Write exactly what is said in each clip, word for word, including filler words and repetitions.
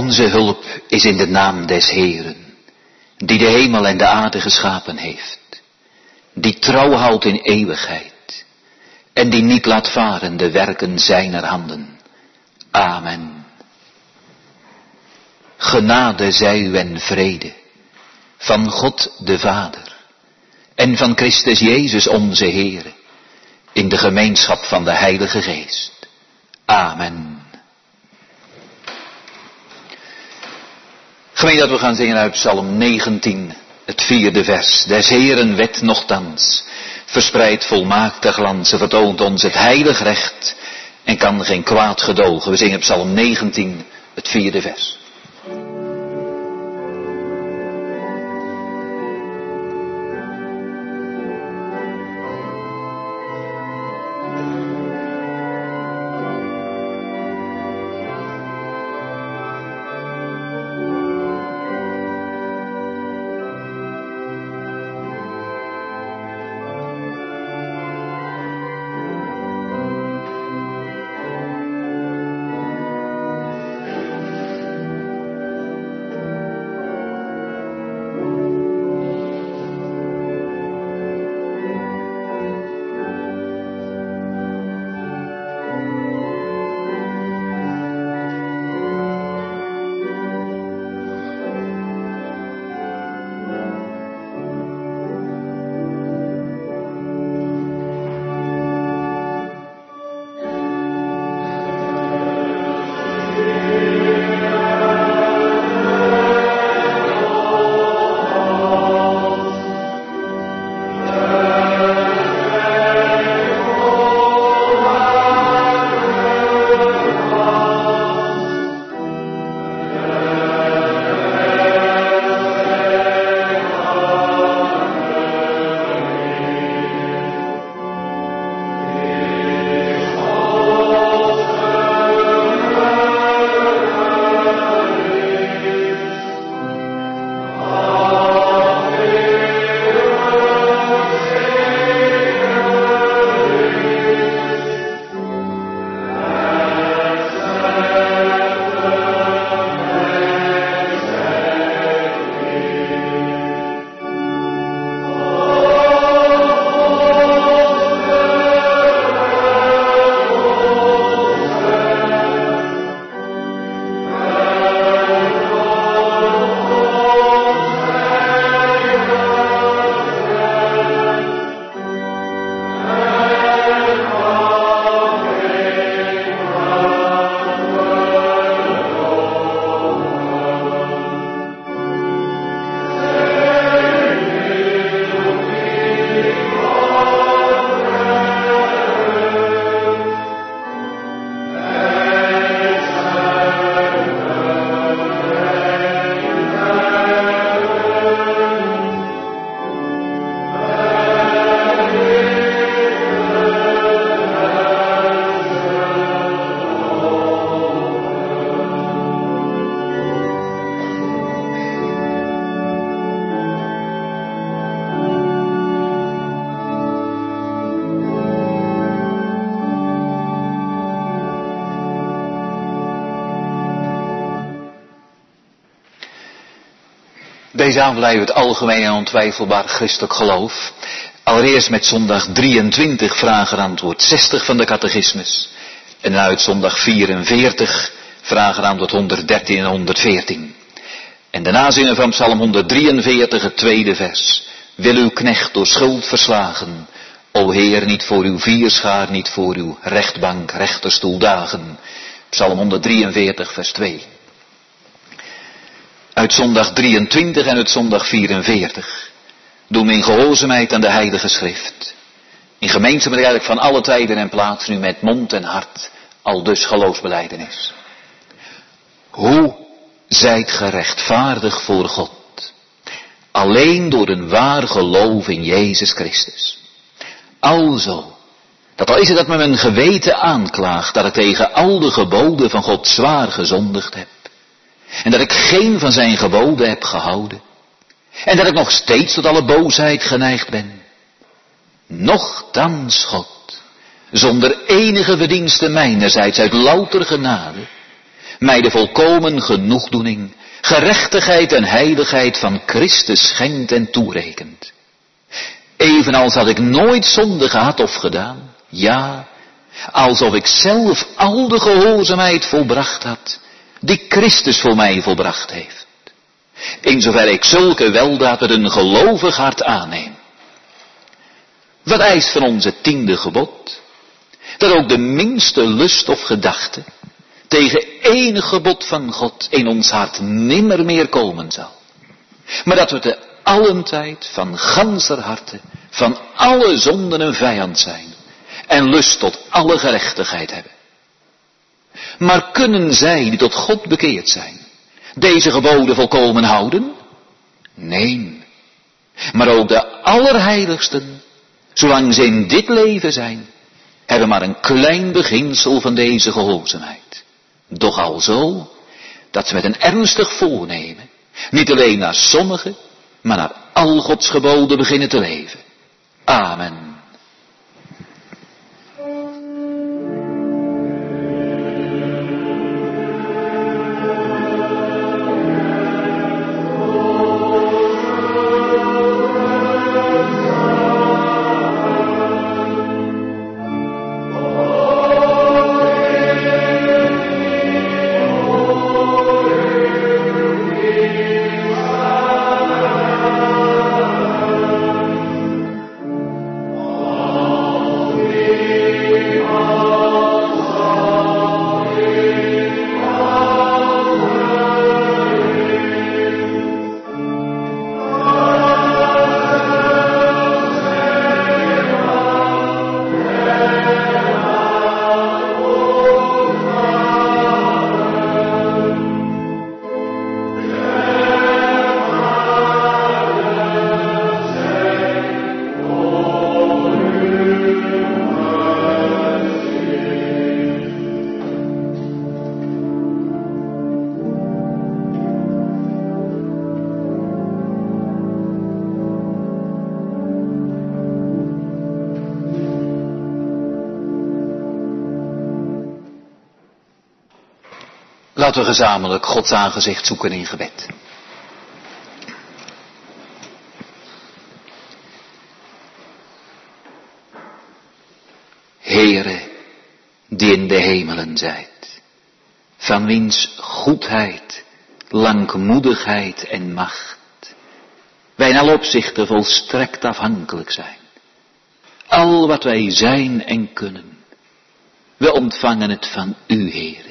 Onze hulp is in de naam des Heeren, die de hemel en de aarde geschapen heeft, die trouw houdt in eeuwigheid en die niet laat varen de werken zijner handen. Amen. Genade zij u en vrede van God de Vader en van Christus Jezus onze Heere, in de gemeenschap van de Heilige Geest. Amen. Gemeen dat we gaan zingen uit Psalm negentien, het vierde vers. Des Heeren wet nochtans, verspreidt volmaakte glansen, vertoont ons het heilig recht en kan geen kwaad gedogen. We zingen Psalm negentien, het vierde vers. Deze avond leiden we het algemeen en ontwijfelbaar christelijk geloof. Allereerst met zondag drieëntwintig vragen antwoord zestig van de catechismus. En dan uit zondag vierenveertig vragen antwoord honderddertien en honderdveertien. En daarna zingen van Psalm honderddrieënveertig het tweede vers. Wil uw knecht door schuld verslagen, o Heer, niet voor uw vierschaar, niet voor uw rechtbank, rechterstoel dagen. Psalm honderddrieënveertig vers twee. Uit zondag drieëntwintig en uit zondag vierenveertig. Doen we in gehoorzaamheid aan de heilige schrift. In gemeenschap eigenlijk van alle tijden en plaatsen nu met mond en hart, al dus geloofsbelijdenis. Hoe zijt gerechtvaardig voor God? Alleen door een waar geloof in Jezus Christus. Alzo, dat al is het dat me mijn geweten aanklaagt, dat ik tegen al de geboden van God zwaar gezondigd heb. En dat ik geen van zijn geboden heb gehouden. En dat ik nog steeds tot alle boosheid geneigd ben. Nochtans God, zonder enige verdienste mijnerzijds uit louter genade, mij de volkomen genoegdoening, gerechtigheid en heiligheid van Christus schenkt en toerekent. Evenals had ik nooit zonde gehad of gedaan, ja, alsof ik zelf al de gehoorzaamheid volbracht had, die Christus voor mij volbracht heeft. In zover ik zulke weldaad met een gelovig hart aanneem. Wat eist van ons het tiende gebod? Dat ook de minste lust of gedachte tegen enig gebod van God in ons hart nimmer meer komen zal. Maar dat we te allen tijd van ganser harte van alle zonden een vijand zijn en lust tot alle gerechtigheid hebben. Maar kunnen zij die tot God bekeerd zijn deze geboden volkomen houden? Nee. Maar ook de allerheiligsten, zolang ze in dit leven zijn, hebben maar een klein beginsel van deze gehoorzaamheid. Doch al zo, dat ze met een ernstig voornemen, niet alleen naar sommige, maar naar al Gods geboden beginnen te leven. Amen. Laten we gezamenlijk Gods aangezicht zoeken in gebed. Heere, die in de hemelen zijt, van wiens goedheid, langmoedigheid en macht wij in alle opzichten volstrekt afhankelijk zijn. Al wat wij zijn en kunnen, we ontvangen het van u, Heere.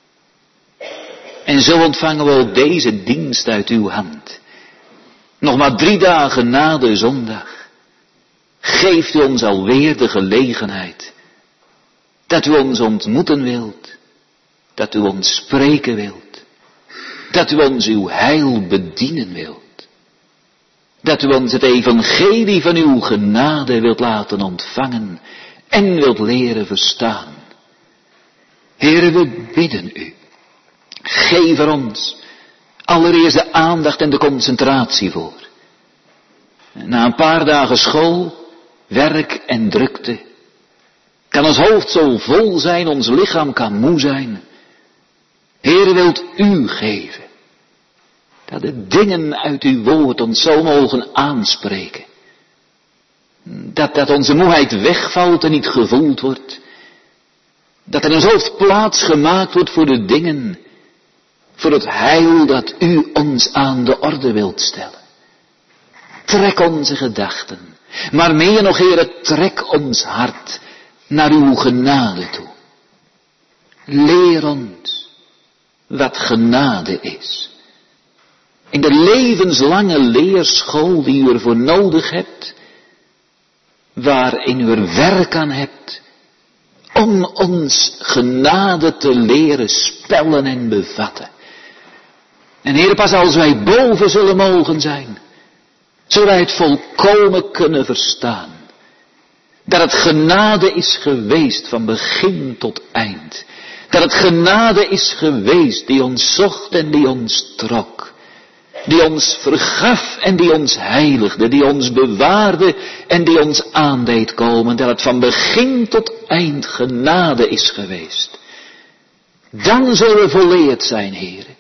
En zo ontvangen we ook deze dienst uit uw hand. Nog maar drie dagen na de zondag geeft u ons alweer de gelegenheid dat u ons ontmoeten wilt, dat u ons spreken wilt, dat u ons uw heil bedienen wilt, dat u ons het evangelie van uw genade wilt laten ontvangen en wilt leren verstaan. Heere, we bidden u. Geef er ons allereerst de aandacht en de concentratie voor. Na een paar dagen school, werk en drukte, kan ons hoofd zo vol zijn, ons lichaam kan moe zijn. Heere, wilt u geven, dat de dingen uit uw woord ons zo mogen aanspreken. Dat, dat onze moeheid wegvalt en niet gevoeld wordt. Dat er in ons hoofd plaats gemaakt wordt voor de dingen, voor het heil dat u ons aan de orde wilt stellen. Trek onze gedachten, maar meer nog, Heere, trek ons hart naar uw genade toe. Leer ons wat genade is. In de levenslange leerschool die u ervoor nodig hebt, waarin u er werk aan hebt, om ons genade te leren spellen en bevatten. En Heer, pas als wij boven zullen mogen zijn, zullen wij het volkomen kunnen verstaan. Dat het genade is geweest van begin tot eind. Dat het genade is geweest die ons zocht en die ons trok. Die ons vergaf en die ons heiligde. Die ons bewaarde en die ons aandeed komen. Dat het van begin tot eind genade is geweest. Dan zullen we volleerd zijn, Heere.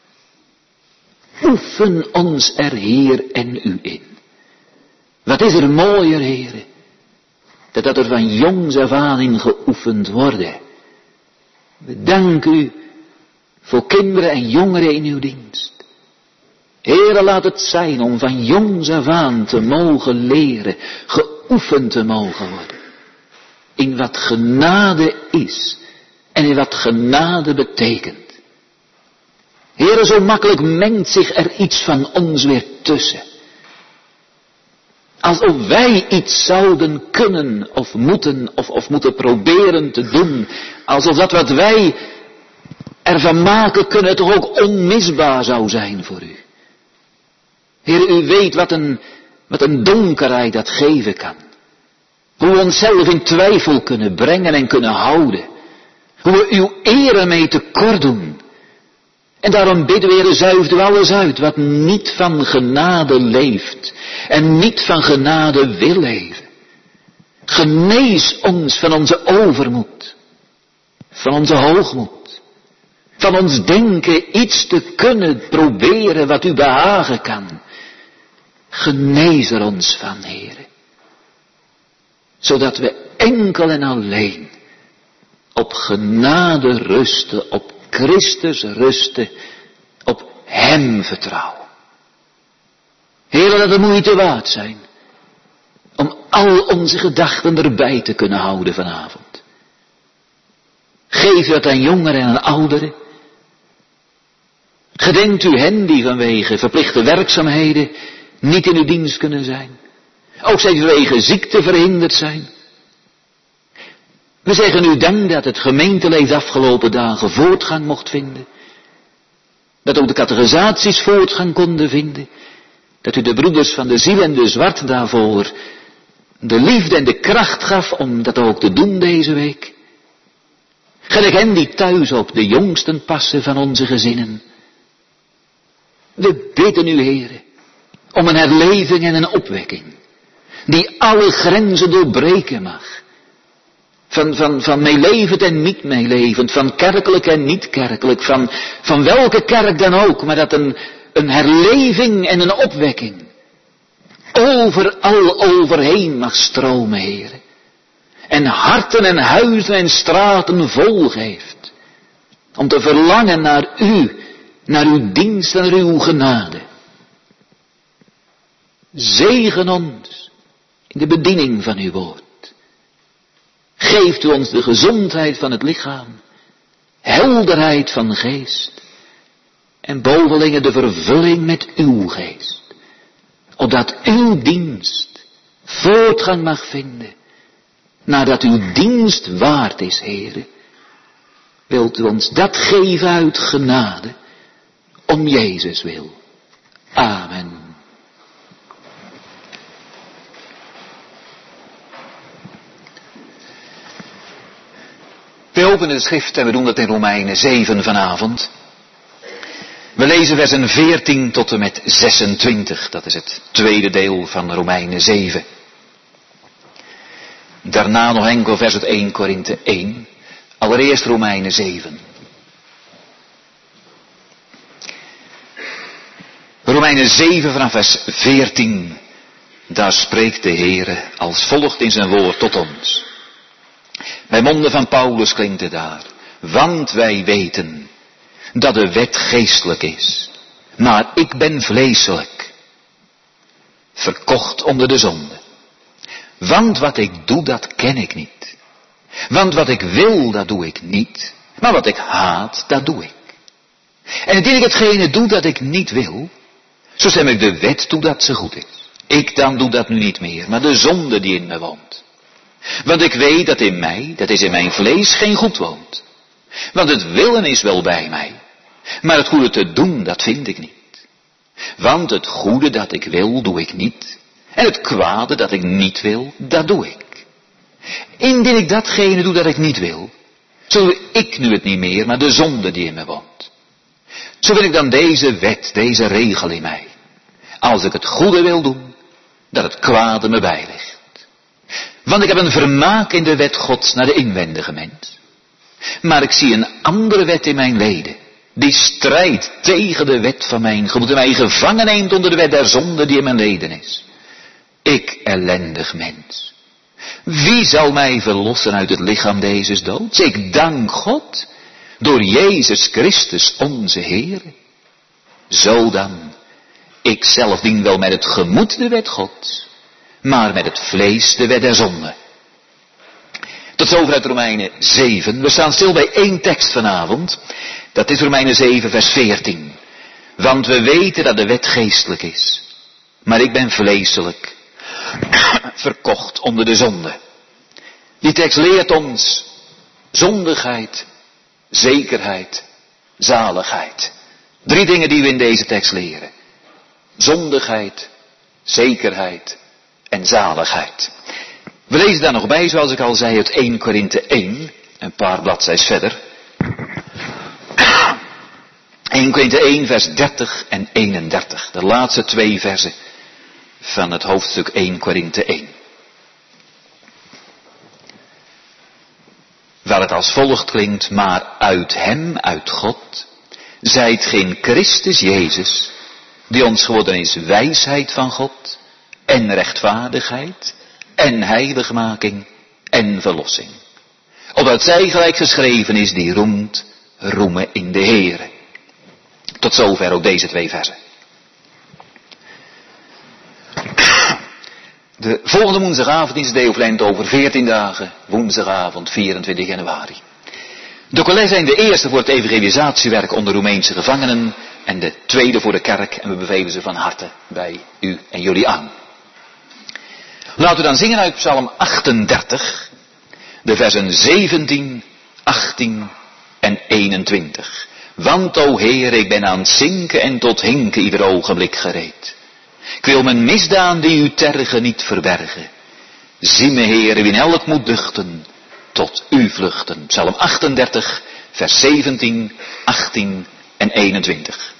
Oefen ons er, Heer, en u in. Wat is er mooier, Heere, dat dat er van jongs af aan in geoefend worden. We danken u voor kinderen en jongeren in uw dienst. Heere, laat het zijn om van jongs af aan te mogen leren, geoefend te mogen worden. In wat genade is en in wat genade betekent. Heere, zo makkelijk mengt zich er iets van ons weer tussen. Alsof wij iets zouden kunnen of moeten of, of moeten proberen te doen. Alsof dat wat wij ervan maken kunnen toch ook onmisbaar zou zijn voor u. Heer, u weet wat een, wat een donkerheid dat geven kan. Hoe we onszelf in twijfel kunnen brengen en kunnen houden. Hoe we uw eer mee tekort doen. En daarom bidden we, Heer, zuift u alles uit wat niet van genade leeft. En niet van genade wil leven. Genees ons van onze overmoed. Van onze hoogmoed. Van ons denken iets te kunnen proberen wat u behagen kan. Genees er ons van, Heere. Zodat we enkel en alleen op genade rusten, op Christus rusten, op Hem vertrouwen. Heere, dat de moeite waard zijn om al onze gedachten erbij te kunnen houden vanavond. Geef dat aan jongeren en aan ouderen. Gedenkt u hen die vanwege verplichte werkzaamheden niet in uw dienst kunnen zijn. Ook zij vanwege ziekte verhinderd zijn. We zeggen u dank dat het gemeenteleven de afgelopen dagen voortgang mocht vinden. Dat ook de catechisaties voortgang konden vinden. Dat u de broeders van de ziel en de zwart daarvoor de liefde en de kracht gaf om dat ook te doen deze week. Gelijk hen die thuis op de jongsten passen van onze gezinnen. We bidden u, Heere, om een herleving en een opwekking, die alle grenzen doorbreken mag. Van, van, van meelevend en niet meelevend, van kerkelijk en niet kerkelijk, van, van welke kerk dan ook, maar dat een, een herleving en een opwekking overal overheen mag stromen, Heere. En harten en huizen en straten vol geeft, om te verlangen naar u, naar uw dienst en naar uw genade. Zegen ons in de bediening van uw woord. Geeft u ons de gezondheid van het lichaam, helderheid van geest en bovenlinge de vervulling met uw geest. Opdat uw dienst voortgang mag vinden, nadat uw dienst waard is, Heere. Wilt u ons dat geven uit genade, om Jezus wil. Amen. We openen de schrift en we doen dat in Romeinen zeven vanavond. We lezen versen veertien tot en met zesentwintig. Dat is het tweede deel van Romeinen zeven. Daarna nog enkel vers uit eerste Korinthe één. Allereerst Romeinen zeven. Romeinen zeven vanaf vers veertien. Daar spreekt de Heere als volgt in zijn woord tot ons. Bij monden van Paulus klinkt het daar. Want wij weten dat de wet geestelijk is. Maar ik ben vleeselijk. Verkocht onder de zonde. Want wat ik doe, dat ken ik niet. Want wat ik wil, dat doe ik niet. Maar wat ik haat, dat doe ik. En indien ik hetgene doe dat ik niet wil, zo stem ik de wet toe dat ze goed is. Ik dan doe dat nu niet meer, maar de zonde die in me woont. Want ik weet dat in mij, dat is in mijn vlees, geen goed woont. Want het willen is wel bij mij, maar het goede te doen, dat vind ik niet. Want het goede dat ik wil, doe ik niet. En het kwade dat ik niet wil, dat doe ik. Indien ik datgene doe dat ik niet wil, zo doe ik nu het niet meer, maar de zonde die in me woont. Zo wil ik dan deze wet, deze regel in mij. Als ik het goede wil doen, dat het kwade me bijligt. Want ik heb een vermaak in de wet Gods naar de inwendige mens. Maar ik zie een andere wet in mijn leden, die strijdt tegen de wet van mijn gebod en mij gevangen neemt onder de wet der zonde die in mijn leden is. Ik ellendig mens. Wie zal mij verlossen uit het lichaam deze doods? Ik dank God, door Jezus Christus onze Heer. Zo dan, ik zelf dien wel met het gemoed de wet Gods, maar met het vlees de wet der zonde. Tot zover uit Romeinen zeven. We staan stil bij één tekst vanavond. Dat is Romeinen zeven vers veertien. Want we weten dat de wet geestelijk is. Maar ik ben vleeselijk. Verkocht onder de zonde. Die tekst leert ons zondigheid, zekerheid, zaligheid. Drie dingen die we in deze tekst leren. Zondigheid, zekerheid en zaligheid. We lezen daar nog bij, zoals ik al zei, uit eerste Korinthe één, een paar bladzijden verder. eerste Korinthe één, vers dertig en eenendertig. De laatste twee versen van het hoofdstuk eerste Korinthe één. Waar het als volgt klinkt, maar uit hem, uit God, zijt geen Christus Jezus, die ons geworden is wijsheid van God, en rechtvaardigheid, en heiligmaking, en verlossing. Opdat zij gelijk geschreven is, die roemt, roemen in de Heere. Tot zover ook deze twee versen. De volgende woensdagavond is Deo Lent over veertien dagen, woensdagavond vierentwintig januari. De colleges zijn de eerste voor het evangelisatiewerk onder Roemeense gevangenen en de tweede voor de kerk en we bevelen ze van harte bij u en jullie aan. Laten we dan zingen uit Psalm achtendertig, de versen zeventien, achttien en eenentwintig. Want, o Heer, ik ben aan het zinken en tot hinken ieder ogenblik gereed. Ik wil mijn misdaan die u tergen niet verbergen. Zie me, Heer, wie in elk moet duchten, tot u vluchten. Psalm achtendertig, vers zeventien, achttien en eenentwintig.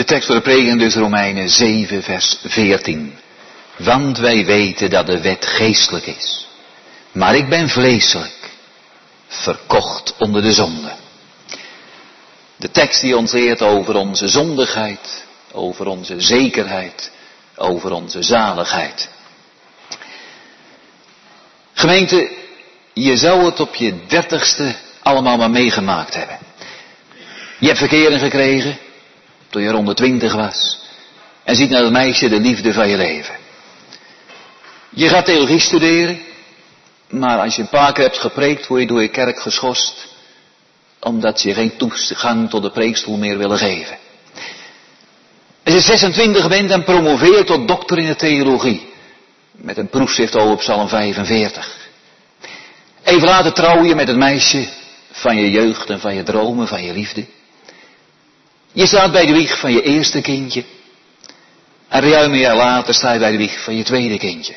tekst voor de prediking dus Romeinen zeven vers veertien. Want wij weten dat de wet geestelijk is. Maar ik ben vleeselijk, verkocht onder de zonde. De tekst die ons leert over onze zondigheid, over onze zekerheid, over onze zaligheid. Gemeente, je zou het op je dertigste allemaal maar meegemaakt hebben. Je hebt verkering gekregen toen je rond de twintig was. En ziet naar het meisje de liefde van je leven. Je gaat theologie studeren. Maar als je een paar keer hebt gepreekt, word je door je kerk geschorst. Omdat ze je geen toegang tot de preekstoel meer willen geven. Als je zesentwintig bent en promoveert tot dokter in de theologie. Met een proefschrift over Psalm vijfenveertig. Even later trouw je met het meisje van je jeugd en van je dromen, van je liefde. Je staat bij de wieg van je eerste kindje. En ruim een jaar later sta je bij de wieg van je tweede kindje.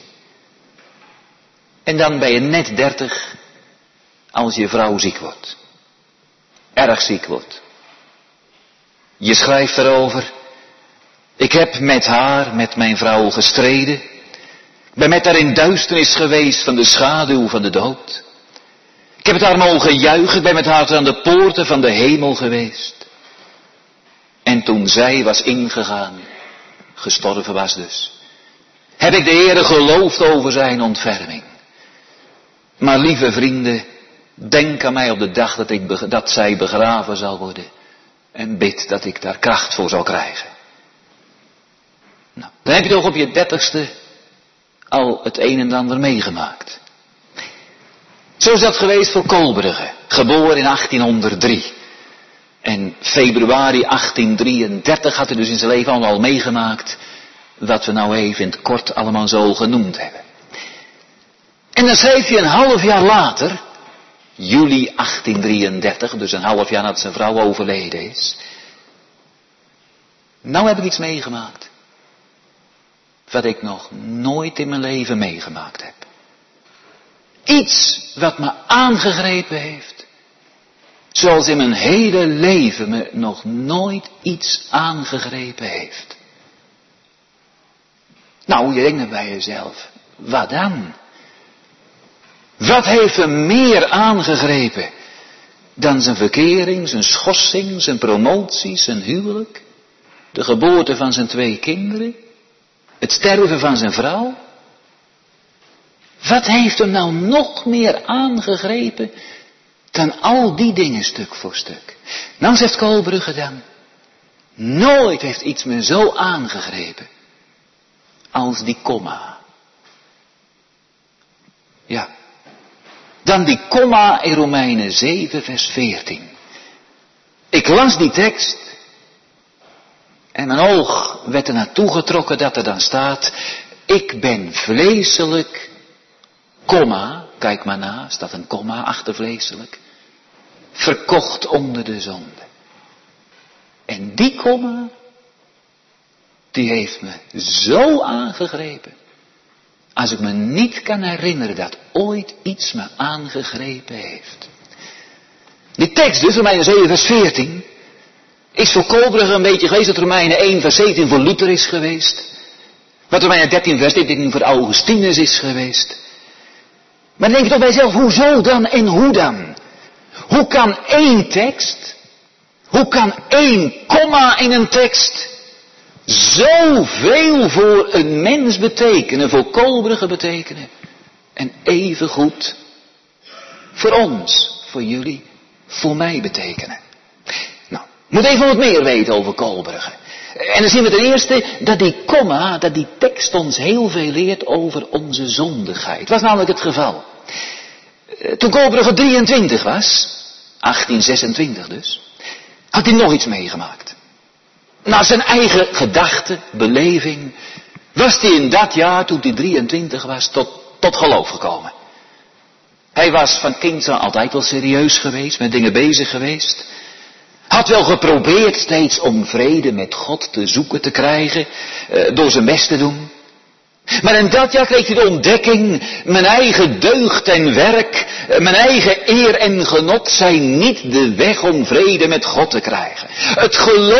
En dan ben je net dertig als je vrouw ziek wordt. Erg ziek wordt. Je schrijft erover. Ik heb met haar, met mijn vrouw gestreden. Ik ben met haar in duisternis geweest van de schaduw van de dood. Ik heb het haar mogen juichen. Ik ben met haar aan de poorten van de hemel geweest. En toen zij was ingegaan, gestorven was dus, heb ik de Heere geloofd over zijn ontferming. Maar lieve vrienden, denk aan mij op de dag dat, ik, dat zij begraven zal worden. En bid dat ik daar kracht voor zal krijgen. Nou, dan heb je toch op je dertigste al het een en ander meegemaakt. Zo is dat geweest voor Kolbrugge, geboren in achttienhonderddrie. En februari achttiendrieëndertig had hij dus in zijn leven allemaal meegemaakt. Wat we nou even in het kort allemaal zo genoemd hebben. En dan schreef hij een half jaar later, juli achttiendrieëndertig, dus een half jaar nadat zijn vrouw overleden is. Nou heb ik iets meegemaakt. Wat ik nog nooit in mijn leven meegemaakt heb. Iets wat me aangegrepen heeft. Zoals in mijn hele leven me nog nooit iets aangegrepen heeft. Nou, je denkt dan bij jezelf, wat dan? Wat heeft hem meer aangegrepen dan zijn verkering, zijn schorsing, zijn promotie, zijn huwelijk, de geboorte van zijn twee kinderen, het sterven van zijn vrouw? Wat heeft hem nou nog meer aangegrepen dan al die dingen stuk voor stuk? Nou, zegt Kolbrugge dan, nooit heeft iets me zo aangegrepen als die komma. Ja, dan die komma in Romeinen zeven vers veertien. Ik las die tekst en mijn oog werd er naartoe getrokken dat er dan staat, ik ben vleeselijk, komma, kijk maar na, staat een komma achter vleeselijk, verkocht onder de zonde. En die komma, die heeft me zo aangegrepen, als ik me niet kan herinneren dat ooit iets me aangegrepen heeft. Die tekst dus, Romeinen zeven vers veertien, is voor Kolbrugge een beetje geweest dat Romeinen één vers zeventien voor Luther is geweest. Wat Romeinen dertien vers dertien voor Augustinus is geweest. Maar dan denk je toch bij jezelf, hoezo dan en hoe dan? Hoe kan één tekst, hoe kan één komma in een tekst zoveel voor een mens betekenen, voor Kolbrugge betekenen, en evengoed voor ons, voor jullie, voor mij betekenen? Nou, moet even wat meer weten over Kolbrugge. En dan zien we ten eerste dat die komma, dat die tekst ons heel veel leert over onze zondigheid. Het was namelijk het geval. Toen Kolbrugge drieëntwintig was, achttien zesentwintig dus, had hij nog iets meegemaakt. Naar zijn eigen gedachte, beleving, was hij in dat jaar, toen hij drieëntwintig was, tot, tot geloof gekomen. Hij was van kinds aan altijd wel serieus geweest, met dingen bezig geweest. Had wel geprobeerd steeds om vrede met God te zoeken te krijgen, uh, door zijn best te doen. Maar in dat jaar kreeg hij de ontdekking, mijn eigen deugd en werk, mijn eigen eer en genot zijn niet de weg om vrede met God te krijgen. Het geloof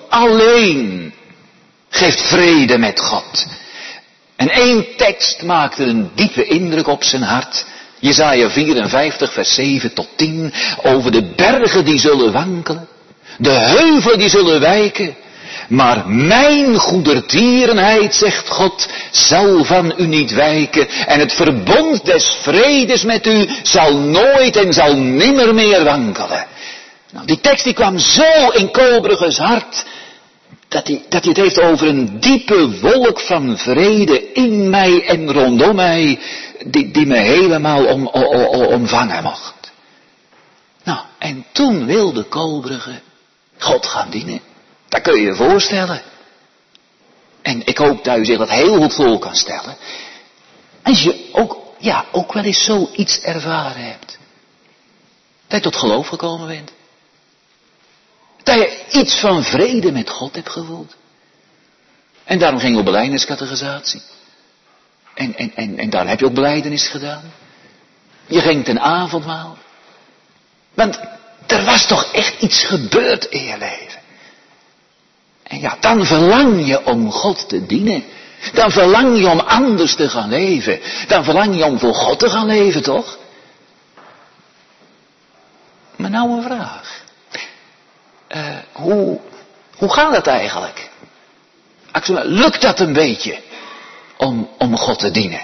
alleen geeft vrede met God. En één tekst maakte een diepe indruk op zijn hart. Jesaja vierenvijftig vers zeven tot tien. Over de bergen die zullen wankelen. De heuvelen die zullen wijken. Maar mijn goedertierenheid, zegt God, zal van u niet wijken. En het verbond des vredes met u zal nooit en zal nimmer meer wankelen. Nou, die tekst die kwam zo in Kobreges hart. Dat hij, dat hij het heeft over een diepe wolk van vrede in mij en rondom mij. Die, die me helemaal om, om, om, omvangen mocht. Nou, en toen wilde Kobreges God gaan dienen. Dat kun je je voorstellen. En ik hoop dat u zich dat heel goed voor kan stellen. Als je ook, ja, ook wel eens zoiets ervaren hebt. Dat je tot geloof gekomen bent. Dat je iets van vrede met God hebt gevoeld. En daarom ging je op belijdeniscatechisatie. En, en, en, en daarom heb je ook belijdenis gedaan. Je ging ten avondmaal. Want er was toch echt iets gebeurd in je leven. En ja, dan verlang je om God te dienen. Dan verlang je om anders te gaan leven. Dan verlang je om voor God te gaan leven, toch? Maar nou een vraag. Uh, hoe, hoe gaat het eigenlijk? Lukt dat een beetje om, om God te dienen?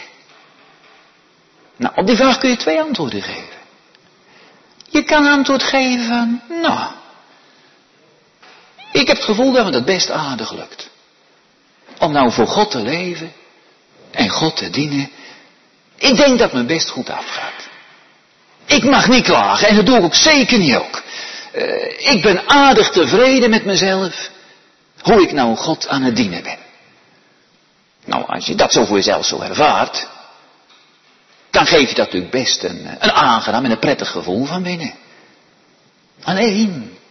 Nou, op die vraag kun je twee antwoorden geven. Je kan antwoord geven van, nou, ik heb het gevoel dat me dat best aardig lukt. Om nou voor God te leven en God te dienen. Ik denk dat het me best goed afgaat. Ik mag niet klagen en dat doe ik ook zeker niet ook. Uh, ik ben aardig tevreden met mezelf. Hoe ik nou God aan het dienen ben. Nou, als je dat zo voor jezelf zo ervaart. Dan geef je dat natuurlijk best een, een aangenaam en een prettig gevoel van binnen. Alleen.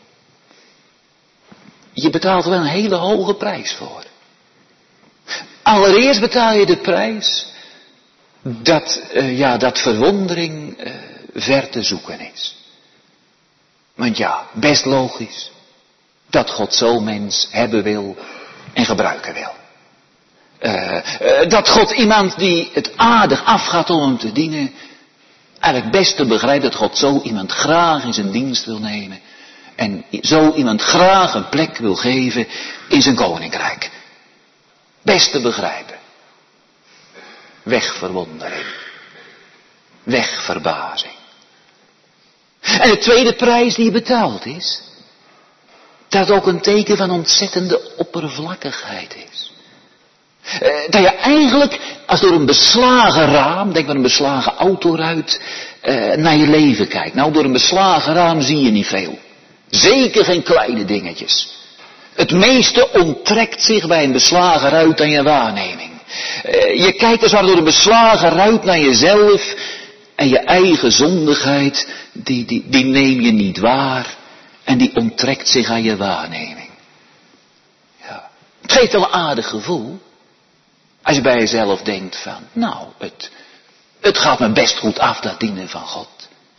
Je betaalt er wel een hele hoge prijs voor. Allereerst betaal je de prijs. Dat, uh, ja, dat verwondering uh, ver te zoeken is. Want ja, best logisch. Dat God zo'n mens hebben wil en gebruiken wil. Uh, uh, dat God iemand die het aardig afgaat om hem te dienen. Eigenlijk best te begrijpen dat God zo iemand graag in zijn dienst wil nemen. En zo iemand graag een plek wil geven in zijn koninkrijk. Best te begrijpen. Weg verwondering. Weg verbazing. En de tweede prijs die betaald is. Dat ook een teken van ontzettende oppervlakkigheid is. Uh, dat je eigenlijk als door een beslagen raam, denk maar een beslagen autoruit, uh, naar je leven kijkt. Nou, door een beslagen raam zie je niet veel. Zeker geen kleine dingetjes. Het meeste onttrekt zich bij een beslagen ruit aan je waarneming. Uh, je kijkt als door een beslagen ruit naar jezelf en je eigen zondigheid, die, die, die neem je niet waar en die onttrekt zich aan je waarneming. Ja. Het geeft wel een aardig gevoel. Als je bij jezelf denkt van, nou, het, het gaat me best goed af, dat dienen van God.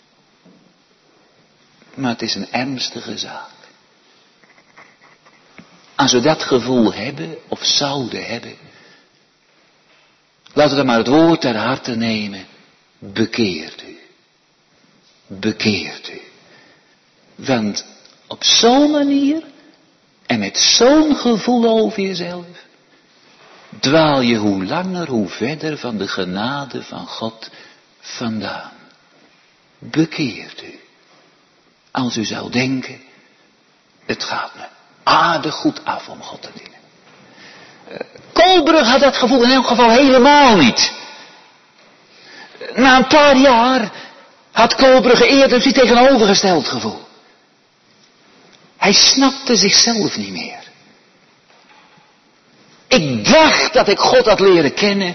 Maar het is een ernstige zaak. Als we dat gevoel hebben, of zouden hebben, laten we dan maar het woord ter harte nemen. Bekeert u. Bekeert u. Want op zo'n manier, en met zo'n gevoel over jezelf, dwaal je hoe langer, hoe verder van de genade van God vandaan. Bekeert u. Als u zou denken, het gaat me aardig goed af om God te dienen. Uh, Kobreges had dat gevoel in elk geval helemaal niet. Na een paar jaar had Kobreges eerder zich tegenovergesteld gevoel. Hij snapte zichzelf niet meer. Ik dacht dat ik God had leren kennen.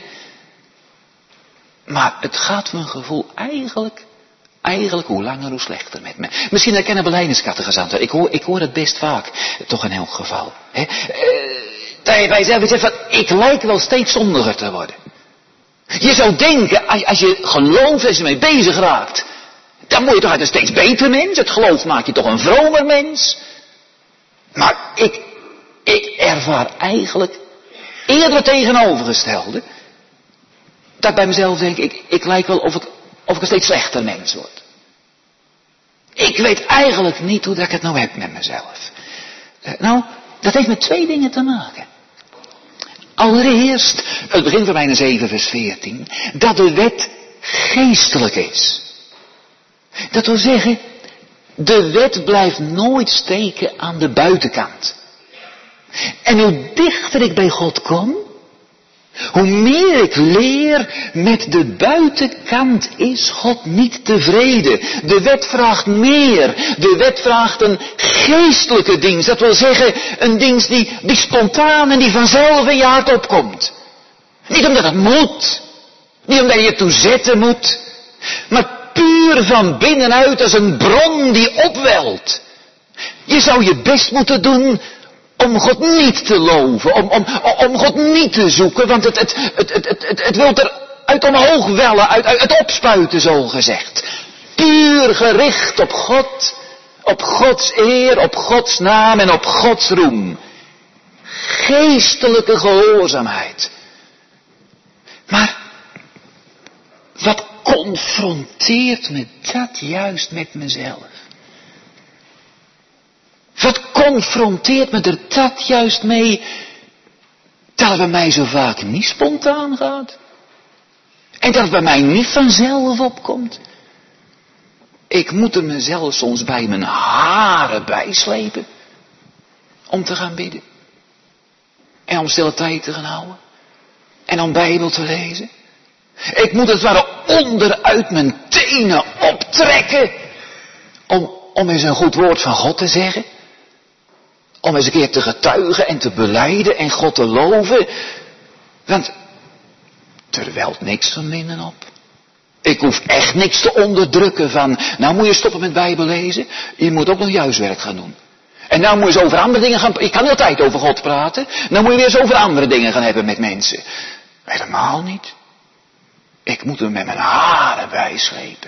Maar het gaat mijn gevoel eigenlijk, eigenlijk hoe langer hoe slechter met me. Misschien herkennen belijdeniscatechisanten. Ik hoor, ik hoor het best vaak. Toch in elk geval. Hè? Uh, dat je bij jezelf zegt van, ik lijk wel steeds zondiger te worden. Je zou denken, als, als je gelooft, als je ermee bezig raakt, dan word je toch uit een steeds beter mens. Het geloof maakt je toch een vromer mens. Maar ik, ik ervaar eigenlijk eerder het tegenovergestelde. Dat ik bij mezelf denk, ik, ik lijk wel of, het, of ik een steeds slechter mens word. Ik weet eigenlijk niet hoe dat ik het nou heb met mezelf. Uh, nou, dat heeft met twee dingen te maken. Allereerst, het begin van Romeinen zeven vers veertien, dat de wet geestelijk is. Dat wil zeggen, de wet blijft nooit steken aan de buitenkant. En hoe dichter ik bij God kom, hoe meer ik leer, met de buitenkant is God niet tevreden. De wet vraagt meer. De wet vraagt een geestelijke dienst. Dat wil zeggen, een dienst die, die spontaan en die vanzelf in je hart opkomt. Niet omdat het moet. Niet omdat je je toe zetten moet. Maar puur van binnenuit als een bron die opwelt. Je zou je best moeten doen om God niet te loven, om, om, om God niet te zoeken, want het, het, het, het, het, het, het wil er uit omhoog wellen, uit, uit het opspuiten zo gezegd. Puur gericht op God, op Gods eer, op Gods naam en op Gods roem. Geestelijke gehoorzaamheid. Maar wat confronteert me dat juist met mezelf? Wat confronteert me er dat juist mee, dat het bij mij zo vaak niet spontaan gaat? En dat het bij mij niet vanzelf opkomt? Ik moet er mezelf soms bij mijn haren bijslepen, om te gaan bidden. En om stille tijd te gaan houden. En om Bijbel te lezen. Ik moet het ware onderuit mijn tenen optrekken, om, om eens een goed woord van God te zeggen. Om eens een keer te getuigen en te belijden en God te loven. Want er welt niks van binnen op. Ik hoef echt niks te onderdrukken van, nou moet je stoppen met Bijbel lezen. Je moet ook nog je huiswerk gaan doen. En nou moet je eens over andere dingen gaan, ik kan altijd over God praten. Nou moet je weer eens over andere dingen gaan hebben met mensen. Helemaal niet. Ik moet hem met mijn haren bijslepen.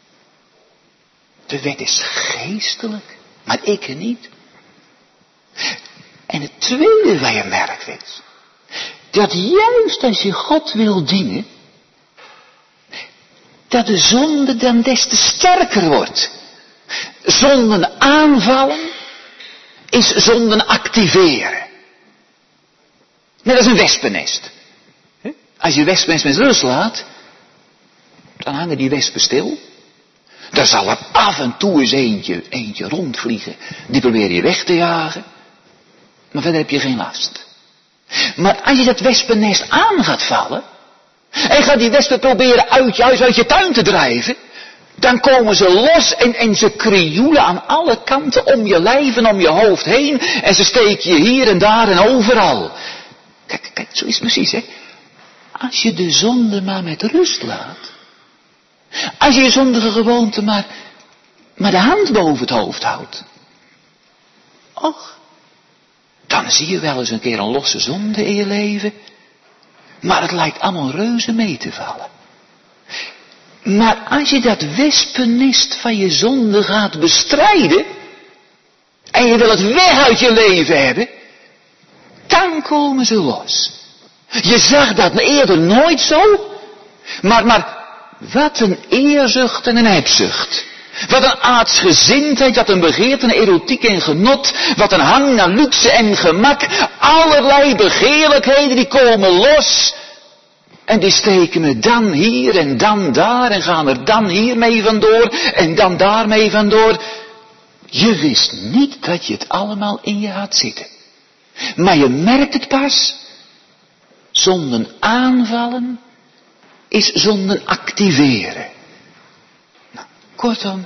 De wet is geestelijk, maar ik niet. En het tweede wat je merkt is, dat juist als je God wil dienen, dat de zonde dan des te sterker wordt. Zonden aanvallen is zonden activeren. Net als een wespennest. Als je wespennest met rust laat, dan hangen die wespen stil. Dan zal er af en toe eens eentje, eentje rondvliegen, die probeer je weg te jagen. Maar verder heb je geen last. Maar als je dat wespennest aan gaat vallen, en gaat die wespen proberen uit je huis, uit je tuin te drijven, dan komen ze los en, en ze krioelen aan alle kanten om je lijf en om je hoofd heen. En ze steken je hier en daar en overal. Kijk, kijk, zo is het precies, hè. Als je de zonde maar met rust laat. Als je je zondige gewoonte maar, maar de hand boven het hoofd houdt. Och, dan zie je wel eens een keer een losse zonde in je leven. Maar het lijkt allemaal reuze mee te vallen. Maar als je dat wespennest van je zonde gaat bestrijden, en je wil het weg uit je leven hebben, dan komen ze los. Je zag dat eerder nooit zo, maar, maar wat een eerzucht en een hebzucht. Wat een aardsgezindheid, wat een begeerte en erotiek en genot, wat een hang naar luxe en gemak, allerlei begeerlijkheden die komen los. En die steken me dan hier en dan daar en gaan er dan hiermee vandoor en dan daarmee vandoor. Je wist niet dat je het allemaal in je had zitten. Maar je merkt het pas. Zonden aanvallen is zonden activeren. Nou, kortom,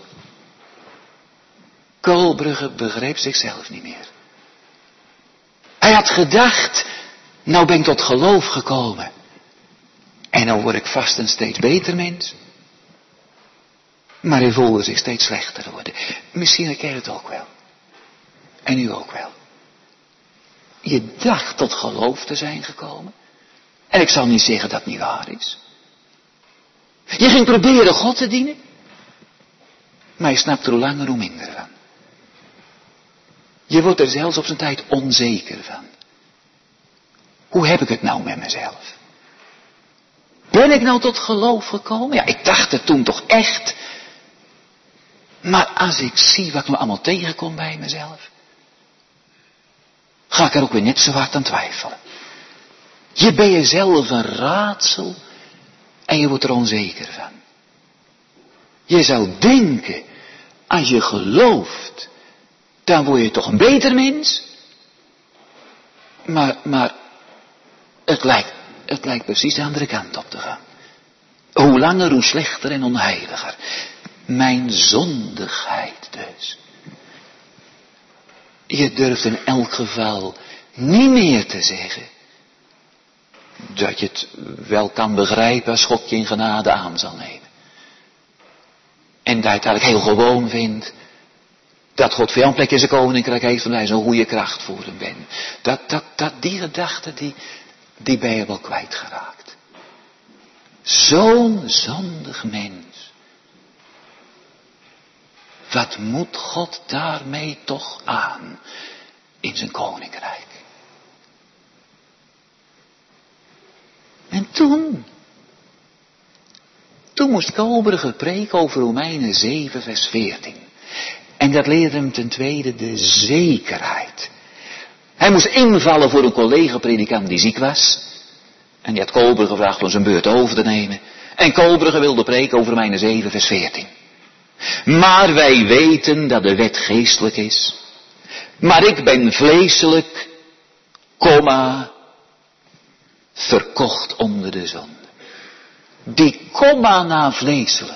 Koolbrugge begreep zichzelf niet meer. Hij had gedacht, nou ben ik tot geloof gekomen. En nou word ik vast een steeds beter mens. Maar hij voelde zich steeds slechter worden. Misschien herken je het ook wel. En u ook wel. Je dacht tot geloof te zijn gekomen. En ik zal niet zeggen dat het niet waar is. Je ging proberen God te dienen. Maar je snapt er hoe langer hoe minder van. Je wordt er zelfs op zijn tijd onzeker van. Hoe heb ik het nou met mezelf? Ben ik nou tot geloof gekomen? Ja, ik dacht het toen toch echt. Maar als ik zie wat ik me allemaal tegenkom bij mezelf, ga ik er ook weer net zo hard aan twijfelen. Je bent jezelf een raadsel en je wordt er onzeker van. Je zou denken, als je gelooft, dan word je toch een beter mens. Maar, maar, het lijkt, het lijkt precies de andere kant op te gaan. Hoe langer, hoe slechter en onheiliger. Mijn zondigheid dus. Je durft in elk geval niet meer te zeggen dat je het wel kan begrijpen als God je in genade aan zal nemen. En dat je het eigenlijk heel gewoon vindt dat God veel plek in zijn koninkrijk heeft en hij zo'n goede kracht voor hem bent. Dat, dat, dat, die gedachte, die, die ben je wel kwijtgeraakt. Zo'n zondig mens. Wat moet God daarmee toch aan in zijn koninkrijk? En toen, toen moest Koberger preken over Romeinen zeven vers veertien. En dat leerde hem ten tweede de zekerheid. Hij moest invallen voor een collega-predikant die ziek was. En die had Koberger gevraagd om zijn beurt over te nemen. En Koberger wilde preken over Romeinen zeven vers veertien. Maar wij weten dat de wet geestelijk is. Maar ik ben vleeselijk, komma, verkocht onder de zonde. Die komma na vleeselijk.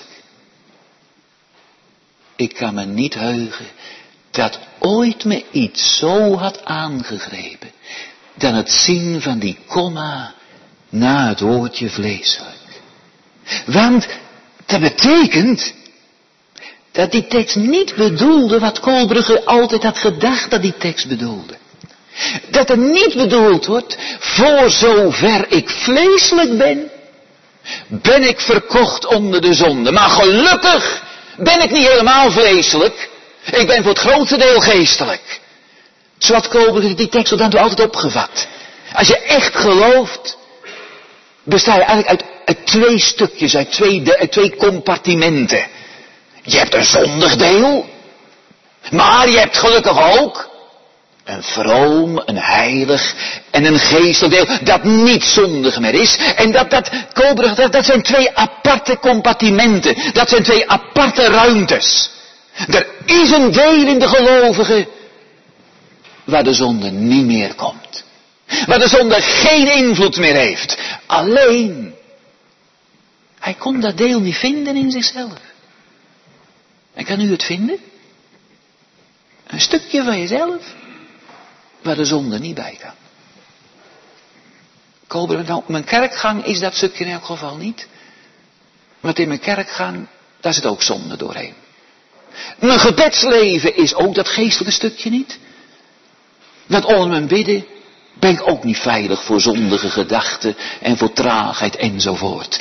Ik kan me niet heugen dat ooit me iets zo had aangegrepen dan het zien van die komma na het woordje vleeselijk. Want dat betekent dat die tekst niet bedoelde wat Koberger altijd had gedacht dat die tekst bedoelde. Dat er niet bedoeld wordt, voor zover ik vleeselijk ben, ben ik verkocht onder de zonde. Maar gelukkig ben ik niet helemaal vleeselijk. Ik ben voor het grootste deel geestelijk. Zo had Koberger die tekst tot dan toe altijd opgevat. Als je echt gelooft, besta je eigenlijk uit, uit twee stukjes, uit twee, de, uit twee compartimenten. Je hebt een zondig deel, maar je hebt gelukkig ook een vroom, een heilig en een geestelijk deel dat niet zondig meer is. En dat, dat, Koberger, dat, dat zijn twee aparte compartimenten, dat zijn twee aparte ruimtes. Er is een deel in de gelovigen waar de zonde niet meer komt. Waar de zonde geen invloed meer heeft. Alleen, hij kon dat deel niet vinden in zichzelf. En kan u het vinden? Een stukje van jezelf, waar de zonde niet bij kan. Koberger, nou, mijn kerkgang is dat stukje in elk geval niet. Want in mijn kerkgang, daar zit ook zonde doorheen. Mijn gebedsleven is ook dat geestelijke stukje niet. Want onder mijn bidden ben ik ook niet veilig voor zondige gedachten en voor traagheid enzovoort.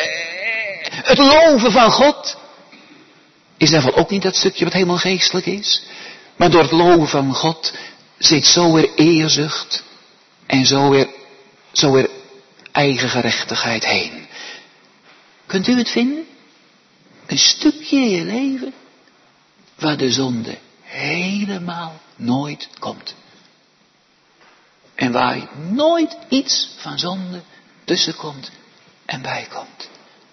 Het loven van God is daarvan ook niet dat stukje wat helemaal geestelijk is. Maar door het loven van God zit zo weer eerzucht en zo weer, zo weer eigen gerechtigheid heen. Kunt u het vinden? Een stukje in je leven waar de zonde helemaal nooit komt. En waar nooit iets van zonde tussenkomt en bijkomt.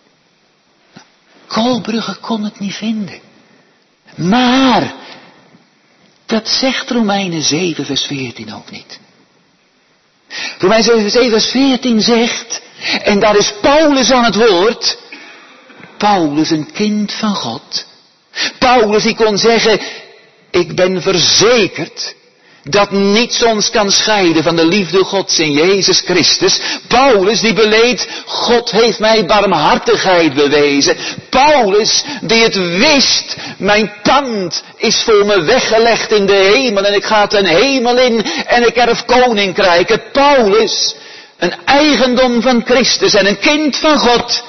Koberger kon het niet vinden. Maar, dat zegt Romeinen zeven vers veertien ook niet. Romeinen zeven vers veertien zegt, en daar is Paulus aan het woord. Paulus een kind van God. Paulus die kon zeggen, ik ben verzekerd dat niets ons kan scheiden van de liefde Gods in Jezus Christus. Paulus die beleed, God heeft mij barmhartigheid bewezen. Paulus die het wist, mijn pand is voor me weggelegd in de hemel en ik ga ten hemel in en ik erf koninkrijken. Paulus, een eigendom van Christus en een kind van God.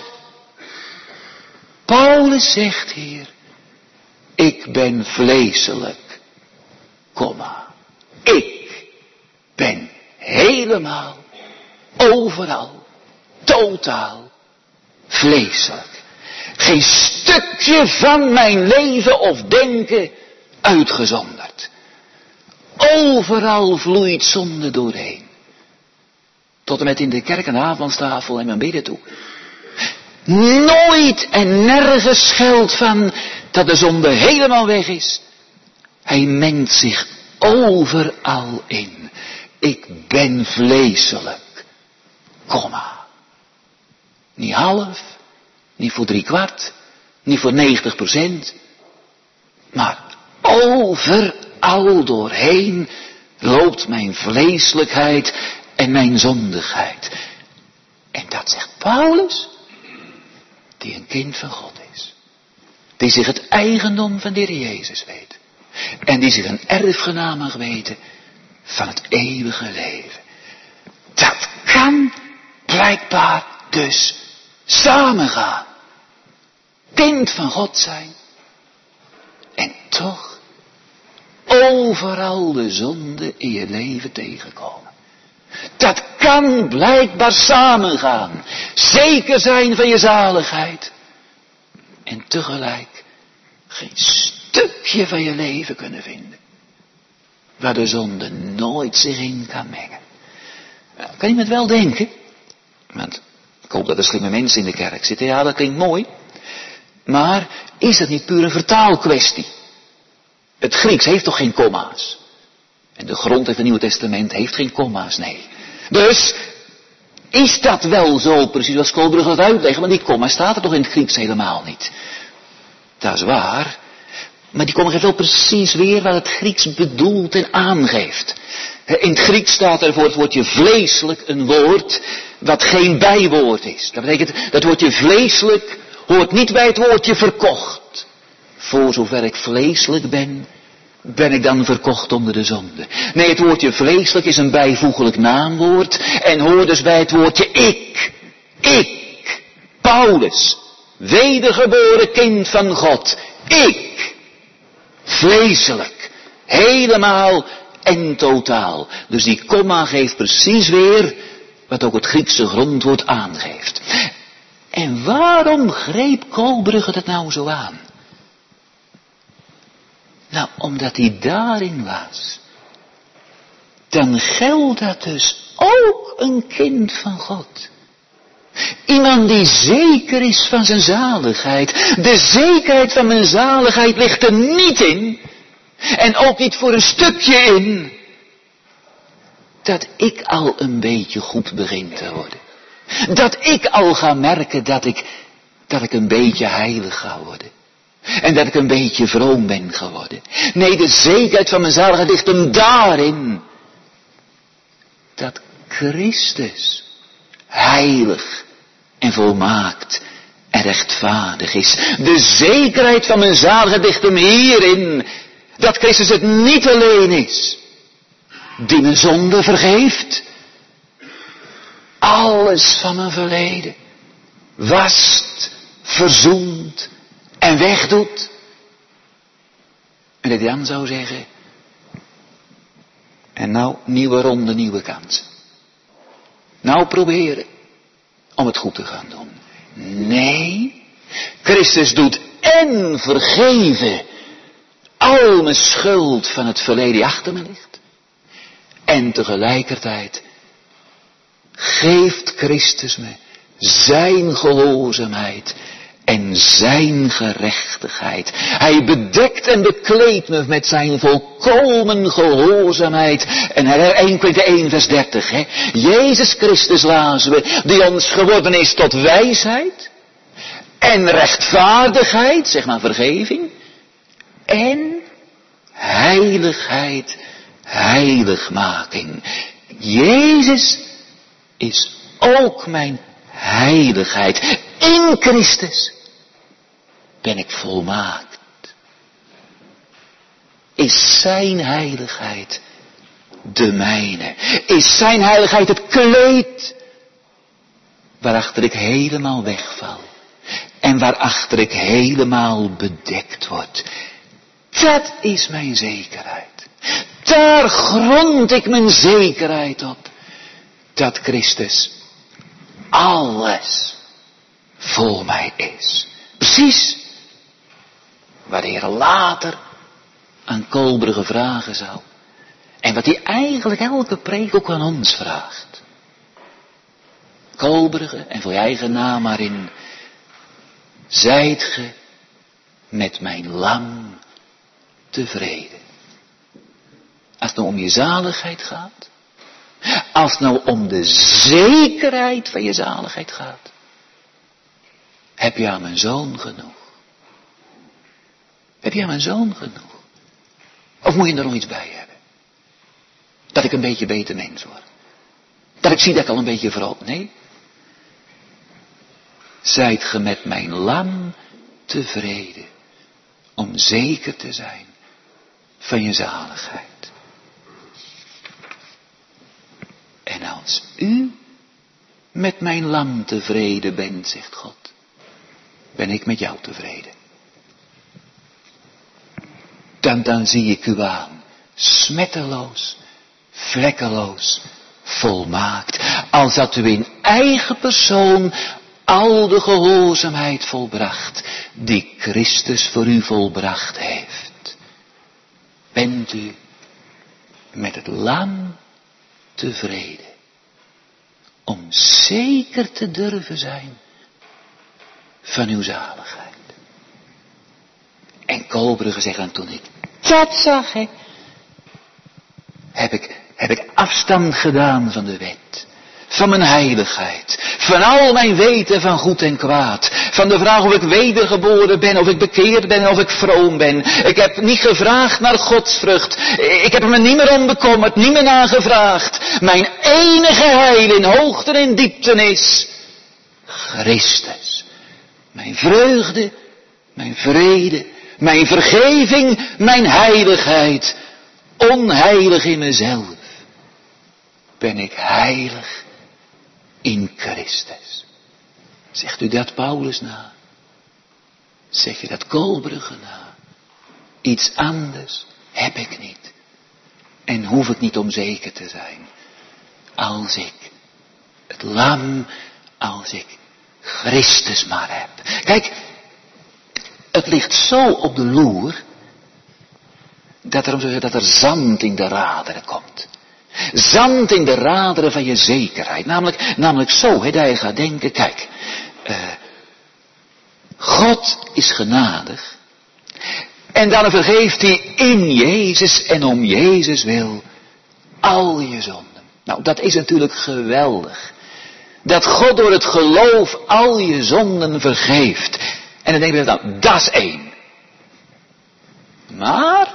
Paulus zegt hier, ik ben vleeselijk, komma, Ik ben helemaal, overal, totaal, vleeselijk. Geen stukje van mijn leven of denken uitgezonderd. Overal vloeit zonde doorheen. Tot en met in de kerk en de avondstafel en mijn bidden toe. Nooit en nergens geldt van dat de zonde helemaal weg is. Hij mengt zich overal in. Ik ben vleeselijk. Komma. Niet half, niet voor drie kwart, niet voor negentig procent. Maar overal doorheen loopt mijn vleeselijkheid en mijn zondigheid. En dat zegt Paulus, die een kind van God is. Die zich het eigendom van de Heer Jezus weet. En die zich een erfgenaam mag weten van het eeuwige leven. Dat kan blijkbaar dus samengaan. Kind van God zijn. En toch overal de zonde in je leven tegenkomen. Dat kan blijkbaar samengaan. Zeker zijn van je zaligheid. En tegelijk geen stukje van je leven kunnen vinden. Waar de zonde nooit zich in kan mengen. Nou, kan je het wel denken? Want ik hoop dat er slimme mensen in de kerk zitten. Ja, dat klinkt mooi. Maar is dat niet puur een vertaalkwestie? Het Grieks heeft toch geen komma's? En de grond van het Nieuwe Testament heeft geen komma's, nee. Dus is dat wel zo precies als Kolbrugge dat uitleggen? Want die komma staat er toch in het Grieks helemaal niet. Dat is waar. Maar die komma geeft wel precies weer wat het Grieks bedoelt en aangeeft. In het Grieks staat er voor het woordje vleeselijk een woord wat geen bijwoord is. Dat betekent dat woordje vleeselijk hoort niet bij het woordje verkocht. Voor zover ik vleeselijk ben, ben ik dan verkocht onder de zonde. Nee, het woordje vleeselijk is een bijvoeglijk naamwoord en hoort dus bij het woordje ik. Ik, Paulus, wedergeboren kind van God. Ik, vleeselijk, helemaal en totaal. Dus die komma geeft precies weer wat ook het Griekse grondwoord aangeeft. En waarom greep Kolbrugge het nou zo aan? Nou, omdat hij daarin was. Dan geldt dat dus ook een kind van God. Iemand die zeker is van zijn zaligheid. De zekerheid van mijn zaligheid ligt er niet in. En ook niet voor een stukje in. Dat ik al een beetje goed begin te worden. Dat ik al ga merken dat ik, dat ik een beetje heilig ga worden. En dat ik een beetje vroom ben geworden. Nee, de zekerheid van mijn zaligheid ligt hem daarin. Dat Christus heilig en volmaakt en rechtvaardig is. De zekerheid van mijn zaligheid ligt hem hierin. Dat Christus het niet alleen is. Die mijn zonde vergeeft. Alles van mijn verleden. Wast, verzoent en wegdoet. En dat hij dan zou zeggen. En nou, nieuwe ronde, nieuwe kansen. Nou proberen om het goed te gaan doen. Nee, Christus doet en vergeven al mijn schuld van het verleden die achter me ligt. En tegelijkertijd geeft Christus me zijn gehoorzaamheid en zijn gerechtigheid. Hij bedekt en bekleedt me met zijn volkomen gehoorzaamheid. En eerste Korinthe één vers dertig. Hè? Jezus Christus lazen we, die ons geworden is tot wijsheid en rechtvaardigheid, zeg maar vergeving, en heiligheid, heiligmaking. Jezus is ook mijn heiligheid. In Christus ben ik volmaakt. Is zijn heiligheid de mijne? Is zijn heiligheid het kleed waarachter ik helemaal wegval? En waarachter ik helemaal bedekt word? Dat is mijn zekerheid. Daar grond ik mijn zekerheid op. Dat Christus alles voor mij is. Precies wat de Heer later aan Kolbergen vragen zal. En wat hij eigenlijk elke preek ook aan ons vraagt. Kolbergen, en voor je eigen naam maar in. Zijt ge met mijn lam tevreden? Als het nou om je zaligheid gaat. Als het nou om de zekerheid van je zaligheid gaat. Heb je aan mijn zoon genoeg? Heb je aan mijn zoon genoeg? Of moet je er nog iets bij hebben? Dat ik een beetje beter mens word. Dat ik zie dat ik al een beetje veranderd. Nee. Zijt ge met mijn lam tevreden. Om zeker te zijn van je zaligheid. En als u met mijn lam tevreden bent, zegt God, ben ik met jou tevreden. Dan, dan zie ik u aan, smetteloos, vlekkeloos, volmaakt. Als dat u in eigen persoon al de gehoorzaamheid volbracht, die Christus voor u volbracht heeft. Bent u met het lam tevreden. Om zeker te durven zijn van uw zaligheid. En Kolbergen zegt dan, toen ik dat zag, hè, heb ik, heb ik afstand gedaan van de wet. Van mijn heiligheid. Van al mijn weten van goed en kwaad. Van de vraag of ik wedergeboren ben, of ik bekeerd ben, of ik vroom ben. Ik heb niet gevraagd naar godsvrucht. Ik heb me niet meer om bekommerd, niet meer nagevraagd. Mijn enige heil in hoogte en diepte is Christus. Mijn vreugde, mijn vrede, mijn vergeving, mijn heiligheid. Onheilig in mezelf. Ben ik heilig in Christus. Zegt u dat Paulus na? Zeg je dat Kolbergen na? Iets anders heb ik niet. En hoef ik niet om zeker te zijn. Als ik het lam, als ik Christus maar heb. Kijk, het ligt zo op de loer, dat er, dat er zand in de raderen komt. Zand in de raderen van je zekerheid. Namelijk, namelijk zo, hè, dat je gaat denken, kijk, uh, God is genadig. En dan vergeeft hij in Jezus en om Jezus wil al je zonden. Nou, dat is natuurlijk geweldig. Dat God door het geloof al je zonden vergeeft. En dan denk je, nou, dat is één. Maar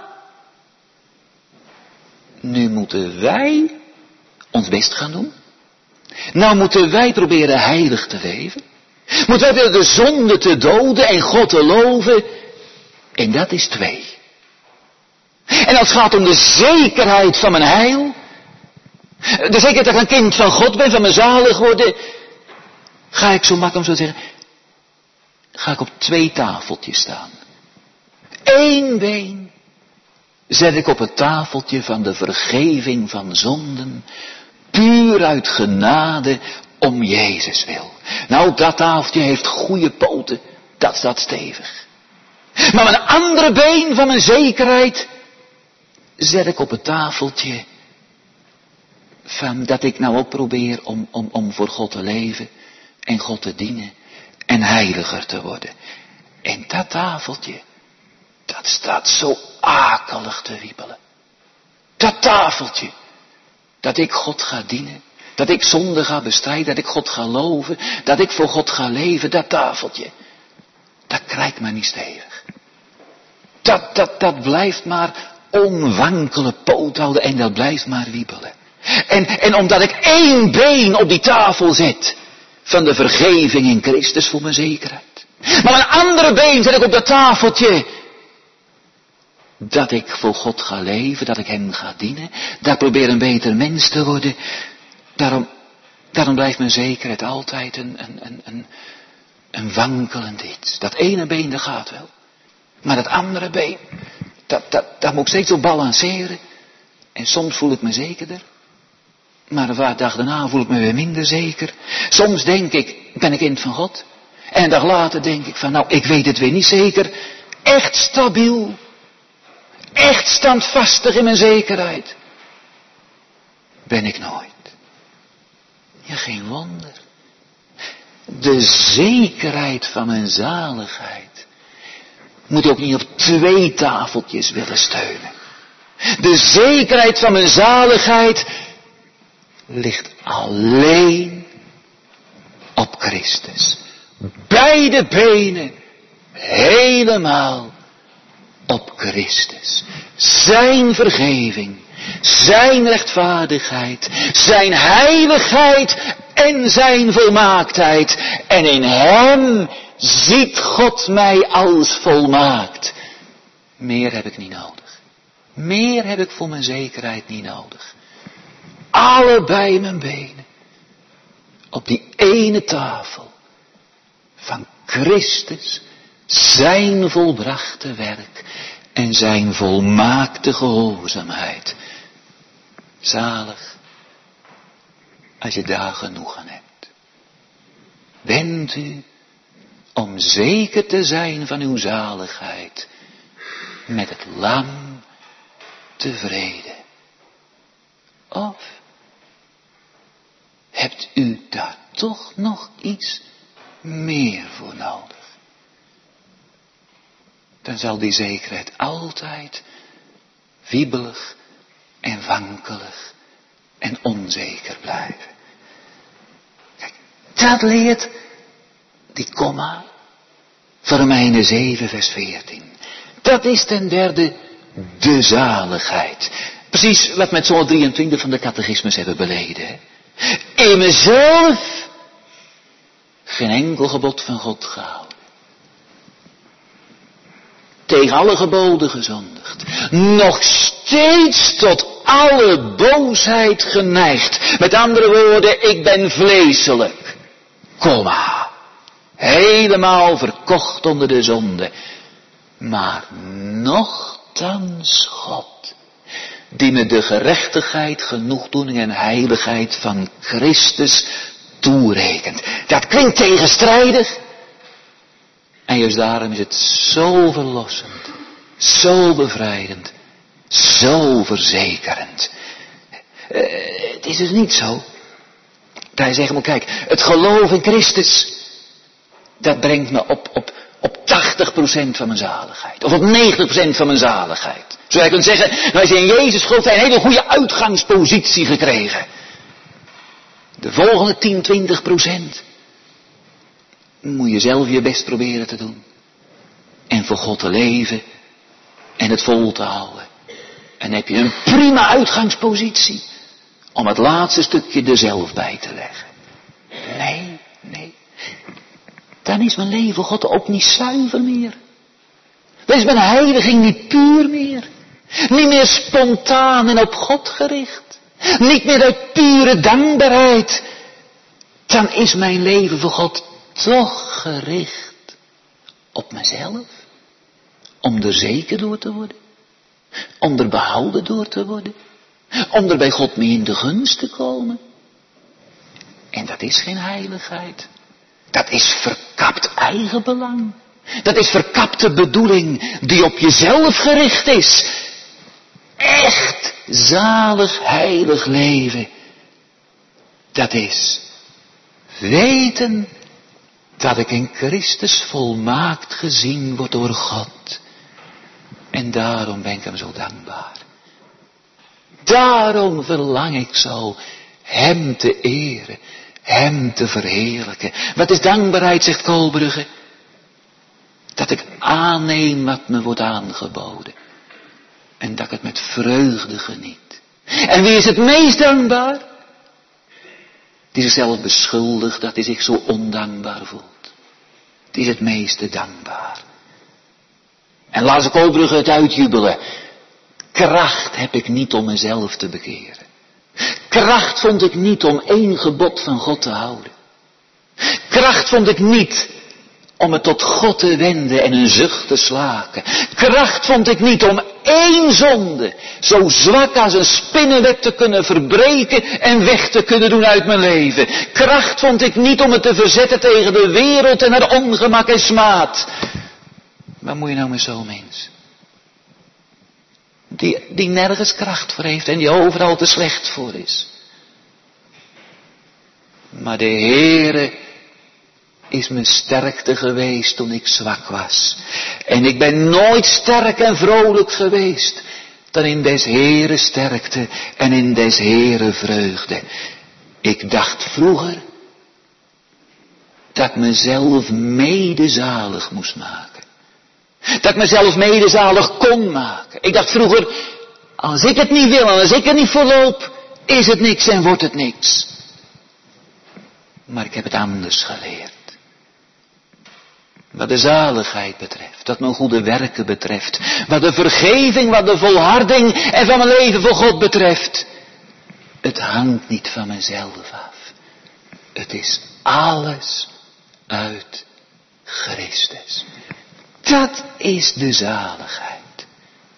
nu moeten wij ons best gaan doen. Nou moeten wij proberen heilig te leven. Moeten wij proberen de zonde te doden en God te loven. En dat is twee. En als het gaat om de zekerheid van mijn heil. De zekerheid dat ik een kind van God ben, van mijn zalig worden. Ga ik zo makkelijk om zo te zeggen. Ga ik op twee tafeltjes staan. Eén been zet ik op het tafeltje van de vergeving van zonden, puur uit genade om Jezus wil. Nou, dat tafeltje heeft goede poten, dat staat stevig. Maar mijn andere been van mijn zekerheid zet ik op het tafeltje van dat ik nou ook probeer om, om, om voor God te leven en God te dienen en heiliger te worden. En dat tafeltje, dat staat zo akelig te wiebelen. Dat tafeltje. Dat ik God ga dienen. Dat ik zonde ga bestrijden. Dat ik God ga loven. Dat ik voor God ga leven. Dat tafeltje. Dat krijgt maar niet stevig. Dat, dat, dat blijft maar onwankele poot houden. En dat blijft maar wiebelen. En, en omdat ik één been op die tafel zet. Van de vergeving in Christus voor mijn zekerheid. Maar mijn andere been zet ik op dat tafeltje. Dat ik voor God ga leven, dat ik hem ga dienen. Dat ik probeer een beter mens te worden. Daarom, daarom blijft mijn zekerheid altijd een, een, een, een, een wankelend iets. Dat ene been, dat gaat wel. Maar dat andere been, dat, dat, dat moet ik steeds op balanceren. En soms voel ik me zekerder. Maar een paar dagen daarna voel ik me weer minder zeker. Soms denk ik, ben ik kind van God. En een dag later denk ik van, nou, ik weet het weer niet zeker. Echt stabiel. Echt standvastig in mijn zekerheid. Ben ik nooit. Ja, geen wonder. De zekerheid van mijn zaligheid moet ook niet op twee tafeltjes willen steunen. De zekerheid van mijn zaligheid ligt alleen op Christus. Beide benen helemaal op Christus. Zijn vergeving, zijn rechtvaardigheid, zijn heiligheid en zijn volmaaktheid. En in hem ziet God mij als volmaakt. Meer heb ik niet nodig. Meer heb ik voor mijn zekerheid niet nodig. Allebei mijn benen op die ene tafel van Christus, zijn volbrachte werk en zijn volmaakte gehoorzaamheid. Zalig als je daar genoeg aan hebt. Bent u om zeker te zijn van uw zaligheid met het lam tevreden? Of hebt u daar toch nog iets meer voor nodig? Dan zal die zekerheid altijd wiebelig en wankelig en onzeker blijven. Kijk, dat leert die komma van Romeinen zeven vers veertien. Dat is ten derde de zaligheid. Precies wat we met zo'n drieëntwintig van de catechismus hebben beleden. In mezelf geen enkel gebod van God gehouden. Tegen alle geboden gezondigd. Nog steeds tot alle boosheid geneigd. Met andere woorden, ik ben vleeselijk. Komma. Helemaal verkocht onder de zonde. Maar nochtans God, die me de gerechtigheid, genoegdoening en heiligheid van Christus toerekent. Dat klinkt tegenstrijdig. En juist daarom is het zo verlossend, zo bevrijdend, zo verzekerend. Uh, het is dus niet zo dat hij zegt, maar kijk, het geloof in Christus, dat brengt me op, op, op tachtig procent van mijn zaligheid. Of op negentig procent van mijn zaligheid. Zou je kunt zeggen, nou als je in Jezus gelooft, heb je een hele goede uitgangspositie gekregen. De volgende tien, twintig procent moet je zelf je best proberen te doen. En voor God te leven. En het vol te houden. En dan heb je een prima uitgangspositie. Om het laatste stukje er zelf bij te leggen. Nee, nee. Dan is mijn leven voor God ook niet zuiver meer. Dan is mijn heiliging niet puur meer. Niet meer spontaan en op God gericht. Niet meer uit pure dankbaarheid. Dan is mijn leven voor God toch gericht op mezelf. Om er zeker door te worden. Om er behouden door te worden. Om er bij God mee in de gunst te komen. En dat is geen heiligheid. Dat is verkapt eigenbelang. Dat is verkapte bedoeling die op jezelf gericht is. Echt zalig heilig leven. Dat is weten dat ik in Christus volmaakt gezien word door God. En daarom ben ik hem zo dankbaar. Daarom verlang ik zo hem te eren, hem te verheerlijken. Wat is dankbaarheid, zegt Koolbrugge? Dat ik aanneem wat me wordt aangeboden. En dat ik het met vreugde geniet. En wie is het meest dankbaar? Die zichzelf beschuldigt dat hij zich zo ondankbaar voelt. Die is het meeste dankbaar. En laat ze Koolbrugge het uitjubelen. Kracht heb ik niet om mezelf te bekeren. Kracht vond ik niet om één gebod van God te houden. Kracht vond ik niet om me tot God te wenden en een zucht te slaken. Kracht vond ik niet om één zonde, zo zwak als een spinnenweb, te kunnen verbreken en weg te kunnen doen uit mijn leven. Kracht vond ik niet om me te verzetten tegen de wereld en haar ongemak en smaad. Waar moet je nou met zo'n mens? Die, die nergens kracht voor heeft en die overal te slecht voor is. Maar de Heere is mijn sterkte geweest toen ik zwak was. En ik ben nooit sterk en vrolijk geweest dan in des Heere sterkte en in des Heere vreugde. Ik dacht vroeger dat ik mezelf medezalig moest maken. Dat ik mezelf medezalig kon maken. Ik dacht vroeger, als ik het niet wil en als ik er niet voor loop, is het niks en wordt het niks. Maar ik heb het anders geleerd. Wat de zaligheid betreft, wat mijn goede werken betreft, wat de vergeving, wat de volharding en van mijn leven voor God betreft. Het hangt niet van mezelf af. Het is alles uit Christus. Dat is de zaligheid.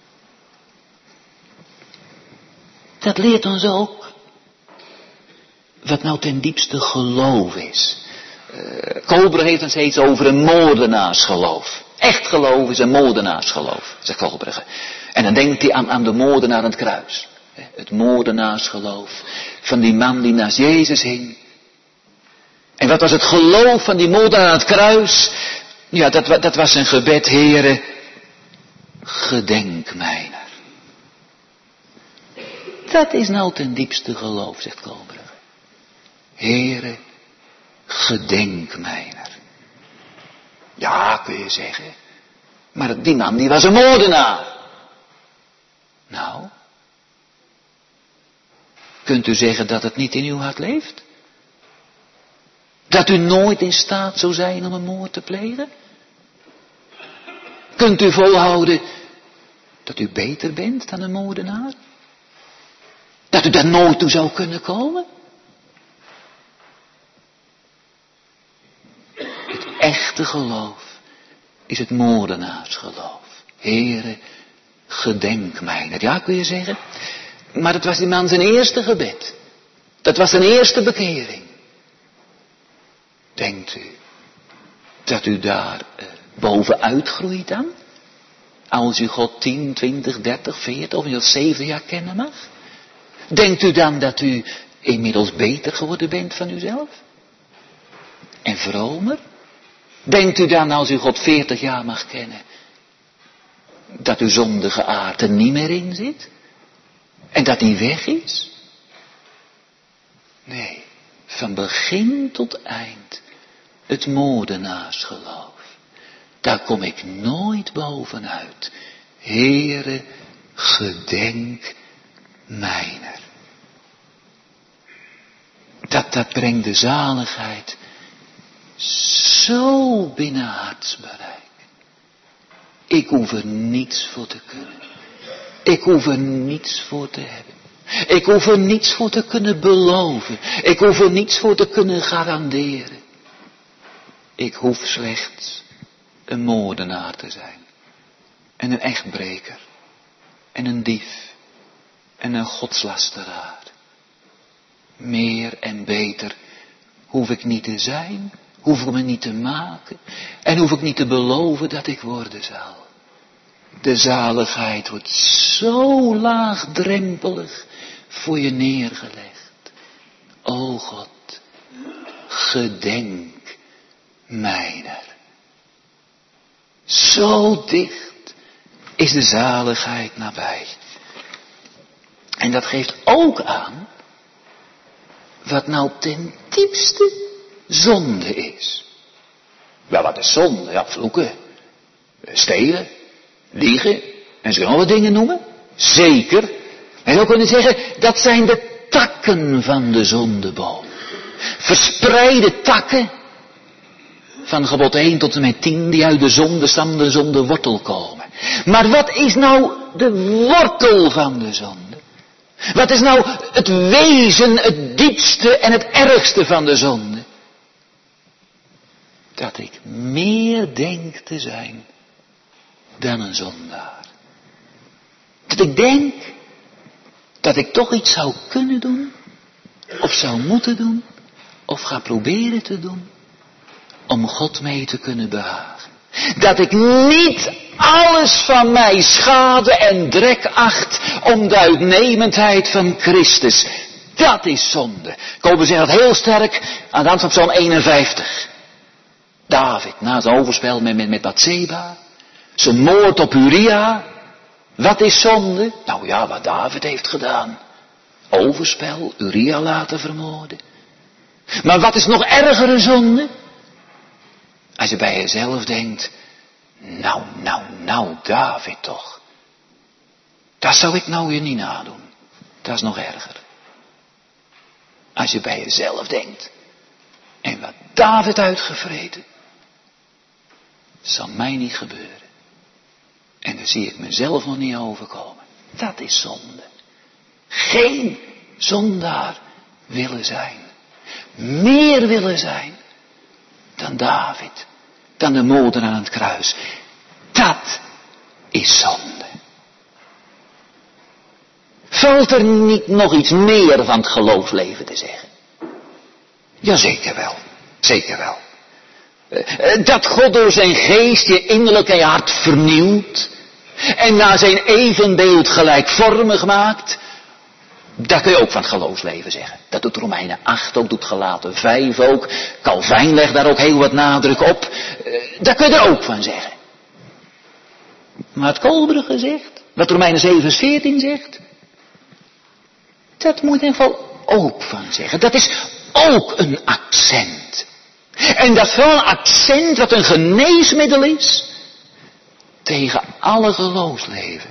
Dat leert ons ook wat nou ten diepste geloof is. Uh, Kolbrug heeft ons steeds over een moordenaarsgeloof. Echt geloof is een moordenaarsgeloof, zegt Kolbrug. En dan denkt hij aan, aan de moordenaar aan het kruis. Het moordenaarsgeloof van die man die naast Jezus hing. En wat was het geloof van die moordenaar aan het kruis? Ja, dat, dat was een gebed, Heere, gedenk mijner. Dat is nou ten diepste geloof, zegt Kolbrug. Heere, gedenk mijner. Ja, kun je zeggen. Maar die man, die was een moordenaar. Nou, kunt u zeggen dat het niet in uw hart leeft? Dat u nooit in staat zou zijn om een moord te plegen? Kunt u volhouden dat u beter bent dan een moordenaar? Dat u daar nooit toe zou kunnen komen? Het echte geloof is het moordenaarsgeloof. Heere, gedenk mij. Ja, kun je zeggen. Maar dat was die man zijn eerste gebed. Dat was zijn eerste bekering. Denkt u dat u daar uh, bovenuit groeit dan? Als u God tien, twintig, dertig, veertig of zelfs zeventig jaar kennen mag? Denkt u dan dat u inmiddels beter geworden bent van uzelf? En vromer? Denkt u dan als u God veertig jaar mag kennen, dat uw zondige aard er niet meer in zit? En dat die weg is? Nee, van begin tot eind. Het moordenaarsgeloof. Daar kom ik nooit bovenuit. Heere, gedenk mijner. Dat, dat brengt de zaligheid zo binnen hartsbereik. Ik hoef er niets voor te kunnen. Ik hoef er niets voor te hebben. Ik hoef er niets voor te kunnen beloven. Ik hoef er niets voor te kunnen garanderen. Ik hoef slechts een moordenaar te zijn. En een echtbreker. En een dief. En een godslasteraar. Meer en beter hoef ik niet te zijn. Hoef ik me niet te maken. En hoef ik niet te beloven dat ik worden zal. De zaligheid wordt zo laagdrempelig voor je neergelegd. O God, gedenk mijner. Zo dicht is de zaligheid nabij. En dat geeft ook aan wat nou ten diepste zonde is. Ja, wat is zonde? Ja, vloeken, stelen, liegen en zo nog wat dingen noemen. Zeker. En zou kunnen zeggen, dat zijn de takken van de zondeboom. Verspreide takken van gebod één tot en met tien die uit de zondestam, de zondewortel komen. Maar wat is nou de wortel van de zonde? Wat is nou het wezen, het diepste en het ergste van de zonde? dat ik meer denk te zijn dan een zondaar. Dat ik denk dat ik toch iets zou kunnen doen, of zou moeten doen, of ga proberen te doen, om God mee te kunnen behagen. Dat ik niet alles van mij schade en drek acht om de uitnemendheid van Christus. Dat is zonde. Kobus zegt dat heel sterk aan de hand van Psalm eenenvijftig. David, na zijn overspel met, met, met Bathseba, zijn moord op Uria. Wat is zonde? Nou ja, wat David heeft gedaan. Overspel, Uria laten vermoorden. Maar wat is nog ergere zonde? Als je bij jezelf denkt, nou, nou, nou, David toch. Dat zou ik nou je niet nadoen. Dat is nog erger. Als je bij jezelf denkt, en wat David uitgevreten, zal mij niet gebeuren. En dan zie ik mezelf nog niet overkomen. Dat is zonde. Geen zondaar willen zijn. Meer willen zijn dan David. Dan de moeder aan het kruis. Dat is zonde. Valt er niet nog iets meer van het geloofsleven te zeggen? Jazeker wel. Zeker wel. Dat God door zijn geest je innerlijk en je hart vernieuwt. En naar zijn evenbeeld gelijkvormig maakt. Dat kun je ook van het geloofsleven zeggen. Dat doet Romeinen acht ook, doet Galaten vijf ook. Calvijn legt daar ook heel wat nadruk op. Daar kun je er ook van zeggen. Maar het Kolbrugge zegt, wat Romeinen zeven vers veertien zegt. Dat moet je in ieder geval ook van zeggen. Dat is ook een accent. En dat is wel een accent wat een geneesmiddel is tegen alle geloofsleven.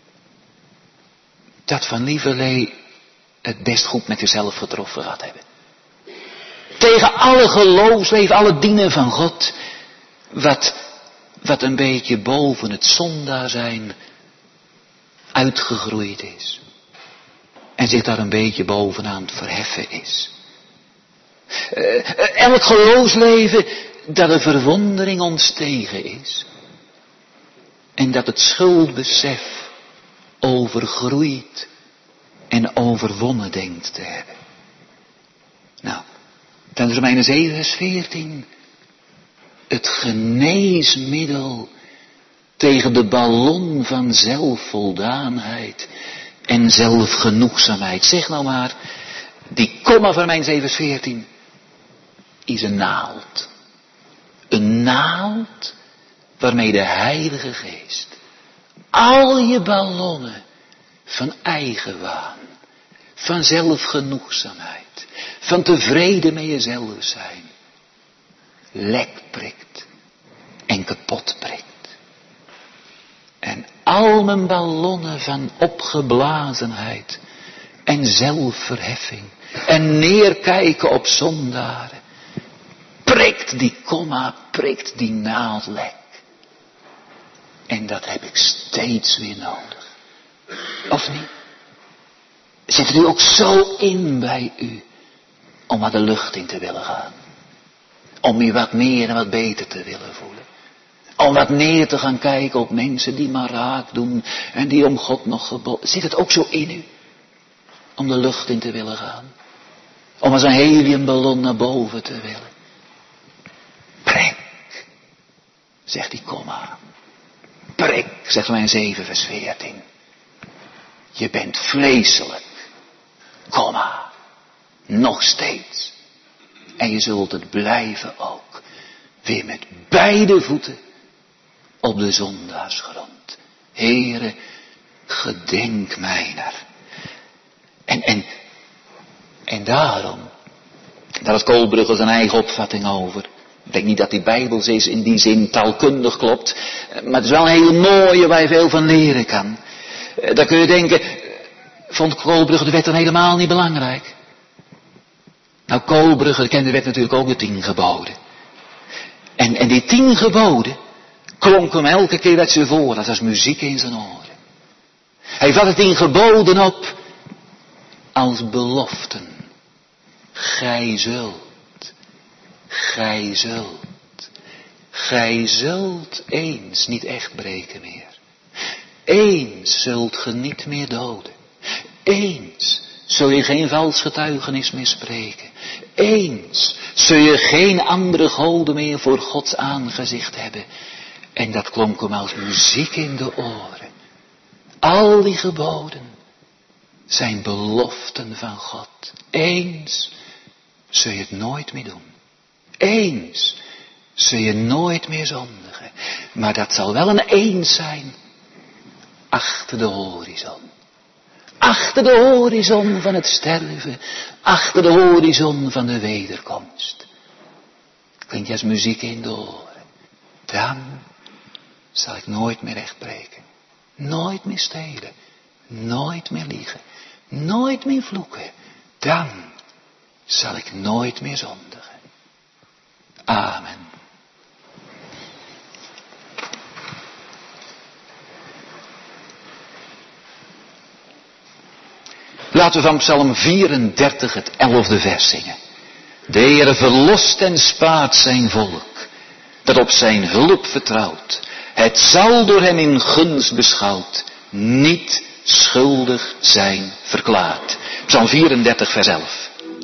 Dat van Lieverlee het best goed met jezelf getroffen gaat hebben. Tegen alle geloofsleven, alle dienen van God, wat, wat een beetje boven het zondaar zijn uitgegroeid is. En zich daar een beetje bovenaan het verheffen is. Uh, elk geloofsleven dat een verwondering ontstegen is. En dat het schuldbesef overgroeid en overwonnen denkt te hebben. Nou, dan is Romeinen zeven vers veertien. Het geneesmiddel tegen de ballon van zelfvoldaanheid en zelfgenoegzaamheid. Zeg nou maar, die komma van Romeinen zeven vers veertien is een naald. Een naald waarmee de Heilige Geest al je ballonnen van eigenwaan, van zelfgenoegzaamheid, van tevreden met jezelf zijn, lek prikt en kapot prikt. En al mijn ballonnen van opgeblazenheid en zelfverheffing en neerkijken op zondaren, prikt die komma, prikt die naald lek. En dat heb ik steeds weer nodig. Of niet? Zit het u ook zo in bij u om wat de lucht in te willen gaan? Om je wat meer en wat beter te willen voelen? Om wat neer te gaan kijken op mensen die maar raak doen en die om God nog geboden. Zit het ook zo in u? Om de lucht in te willen gaan? Om als een heliumballon naar boven te willen? Prik, zegt die komma. Prik, zegt mijn zeven vers veertien. Je bent vleeselijk, komma, nog steeds. En je zult het blijven ook. Weer met beide voeten op de zondaarsgrond. Heere, gedenk mijner. En, en, en daarom, daar had Kolbrugge zijn eigen opvatting over. Ik denk niet dat die Bijbels is in die zin taalkundig klopt. Maar het is wel een hele mooie waar je veel van leren kan. Dan kun je denken, vond Kolbrugge de wet dan helemaal niet belangrijk? Nou, Kolbrugge kende de wet natuurlijk ook de tien geboden. En, en die tien geboden klonk hem elke keer uit zijn voor, dat was muziek in zijn oren. Hij vat het tien geboden op als beloften. Gij zult, gij zult, gij zult eens niet echt breken meer. Eens zult ge niet meer doden. Eens zul je geen vals getuigenis meer spreken. Eens zul je geen andere goden meer voor Gods aangezicht hebben. En dat klonk hem als muziek in de oren. Al die geboden zijn beloften van God. Eens zul je het nooit meer doen. Eens zul je nooit meer zondigen. Maar dat zal wel een eens zijn achter de horizon. Achter de horizon van het sterven. Achter de horizon van de wederkomst. Klinkt als muziek in de oren. Dan zal ik nooit meer recht breken. Nooit meer stelen. Nooit meer liegen. Nooit meer vloeken. Dan zal ik nooit meer zondigen. Amen. Laten we van Psalm vierendertig het elfde vers zingen. De Heere verlost en spaart zijn volk, dat op zijn hulp vertrouwt. Het zal door hem in gunst beschouwd, niet schuldig zijn verklaard. Psalm vierendertig vers elf.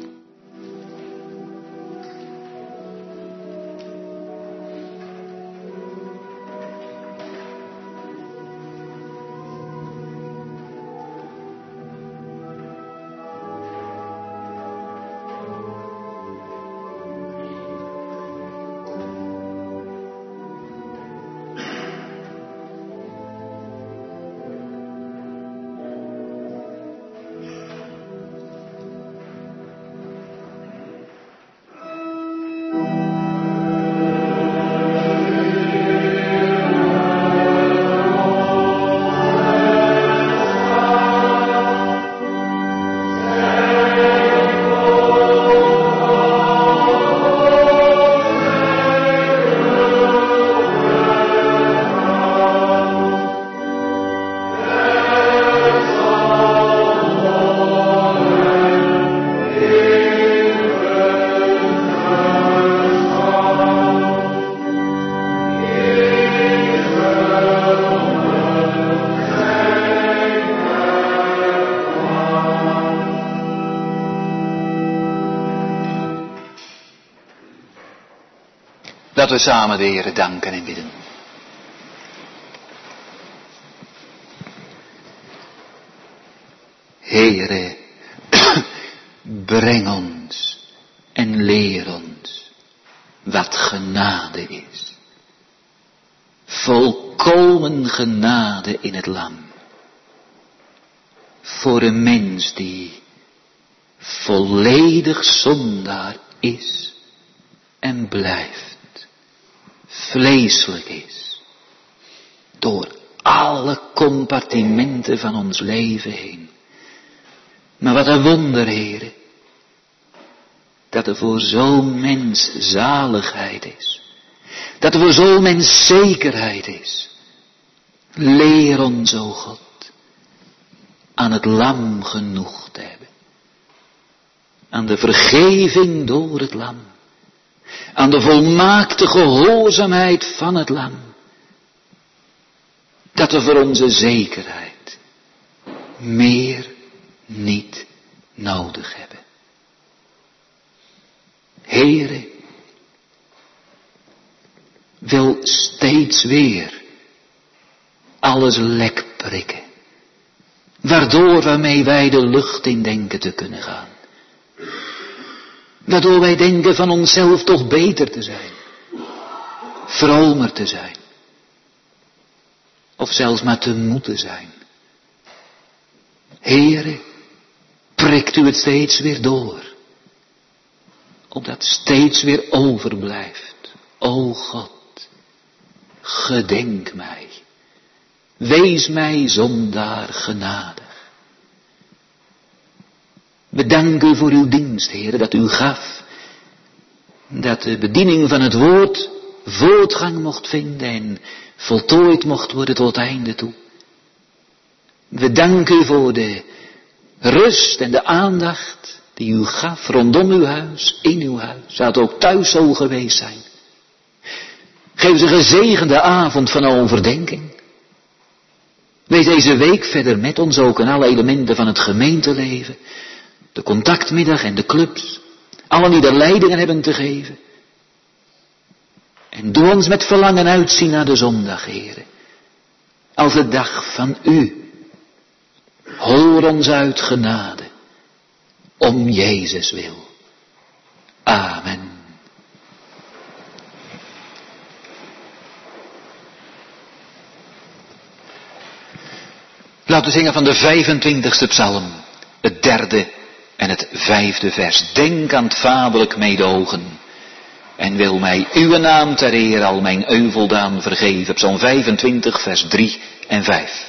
Laten we samen de Heere danken en bidden. Heere, breng ons en leer ons wat genade is. Volkomen genade in het lam. Voor een mens die volledig zondaar is en blijft. Vleeselijk is. Door alle compartimenten van ons leven heen. Maar wat een wonder, Heere. Dat er voor zo'n mens zaligheid is. Dat er voor zo'n mens zekerheid is. Leer ons, o God, aan het lam genoeg te hebben. Aan de vergeving door het lam. Aan de volmaakte gehoorzaamheid van het lam. Dat we voor onze zekerheid meer niet nodig hebben. Heere, wil steeds weer alles lek prikken. Waardoor waarmee wij de lucht in denken te kunnen gaan. Waardoor wij denken van onszelf toch beter te zijn. Vromer te zijn. Of zelfs maar te moeten zijn. Heere, prikt u het steeds weer door. Opdat steeds weer overblijft. O God, gedenk mij. Wees mij zondaar genadig. Bedank u voor uw dienst, Heere, dat u gaf. Dat de bediening van het woord voortgang mocht vinden en voltooid mocht worden tot het einde toe. We danken u voor de rust en de aandacht die u gaf rondom uw huis, in uw huis. Zou het ook thuis zo geweest zijn. Geef ze een gezegende avond van overdenking. Wees deze week verder met ons ook in alle elementen van het gemeenteleven. De contactmiddag en de clubs. Allen die er leidingen hebben te geven. En doe ons met verlangen uitzien naar de zondag, Heere. Als de dag van u. Hoor ons uit genade. Om Jezus wil. Amen. Laten we zingen van de vijfentwintigste psalm. Het derde en het vijfde vers. Denk aan het vaderlijk meedogen. En wil mij uw naam ter eer al mijn euveldaan vergeven. Psalm vijfentwintig vers drie en vijf.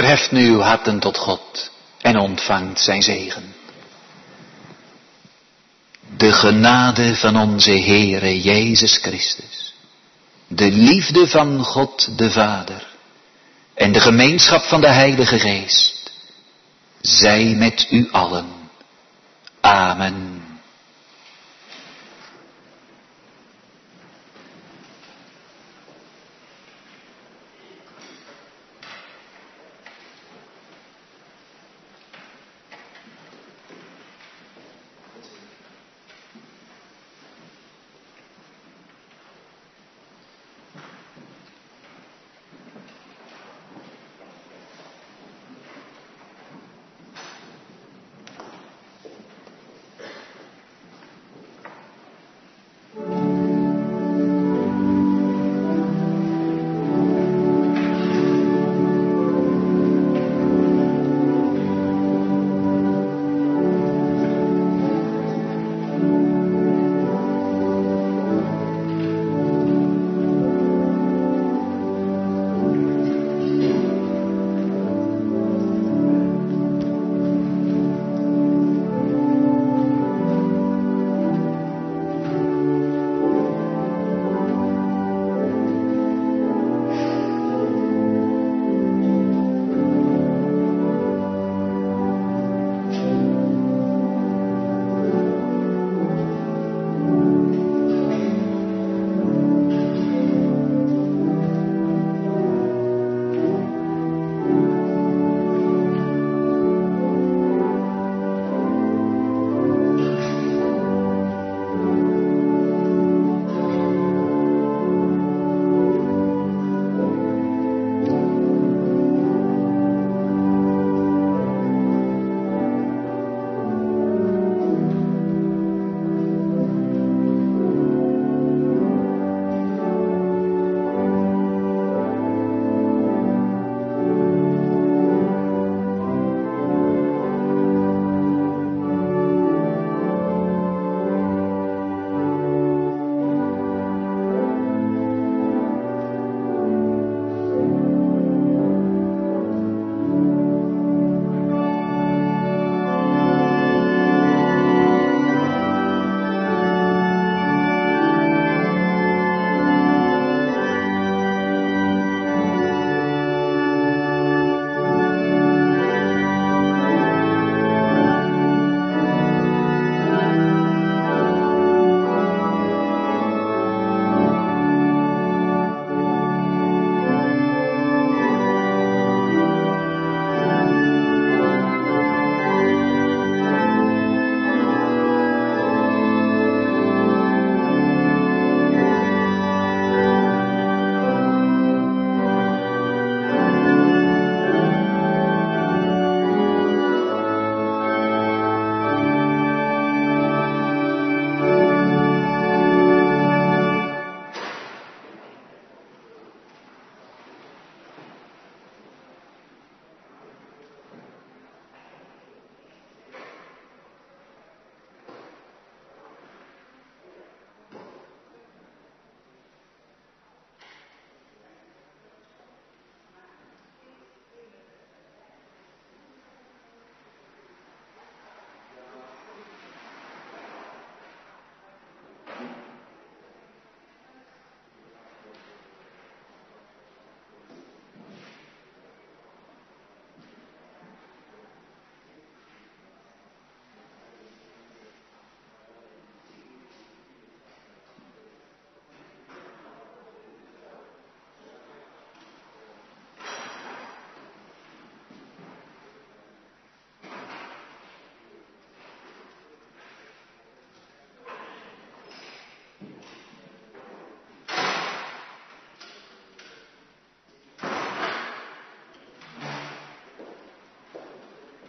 Verheft nu uw harten tot God en ontvangt zijn zegen. De genade van onze Heere Jezus Christus, de liefde van God de Vader en de gemeenschap van de Heilige Geest, zij met u allen. Amen.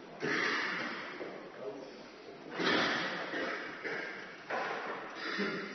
Thank you.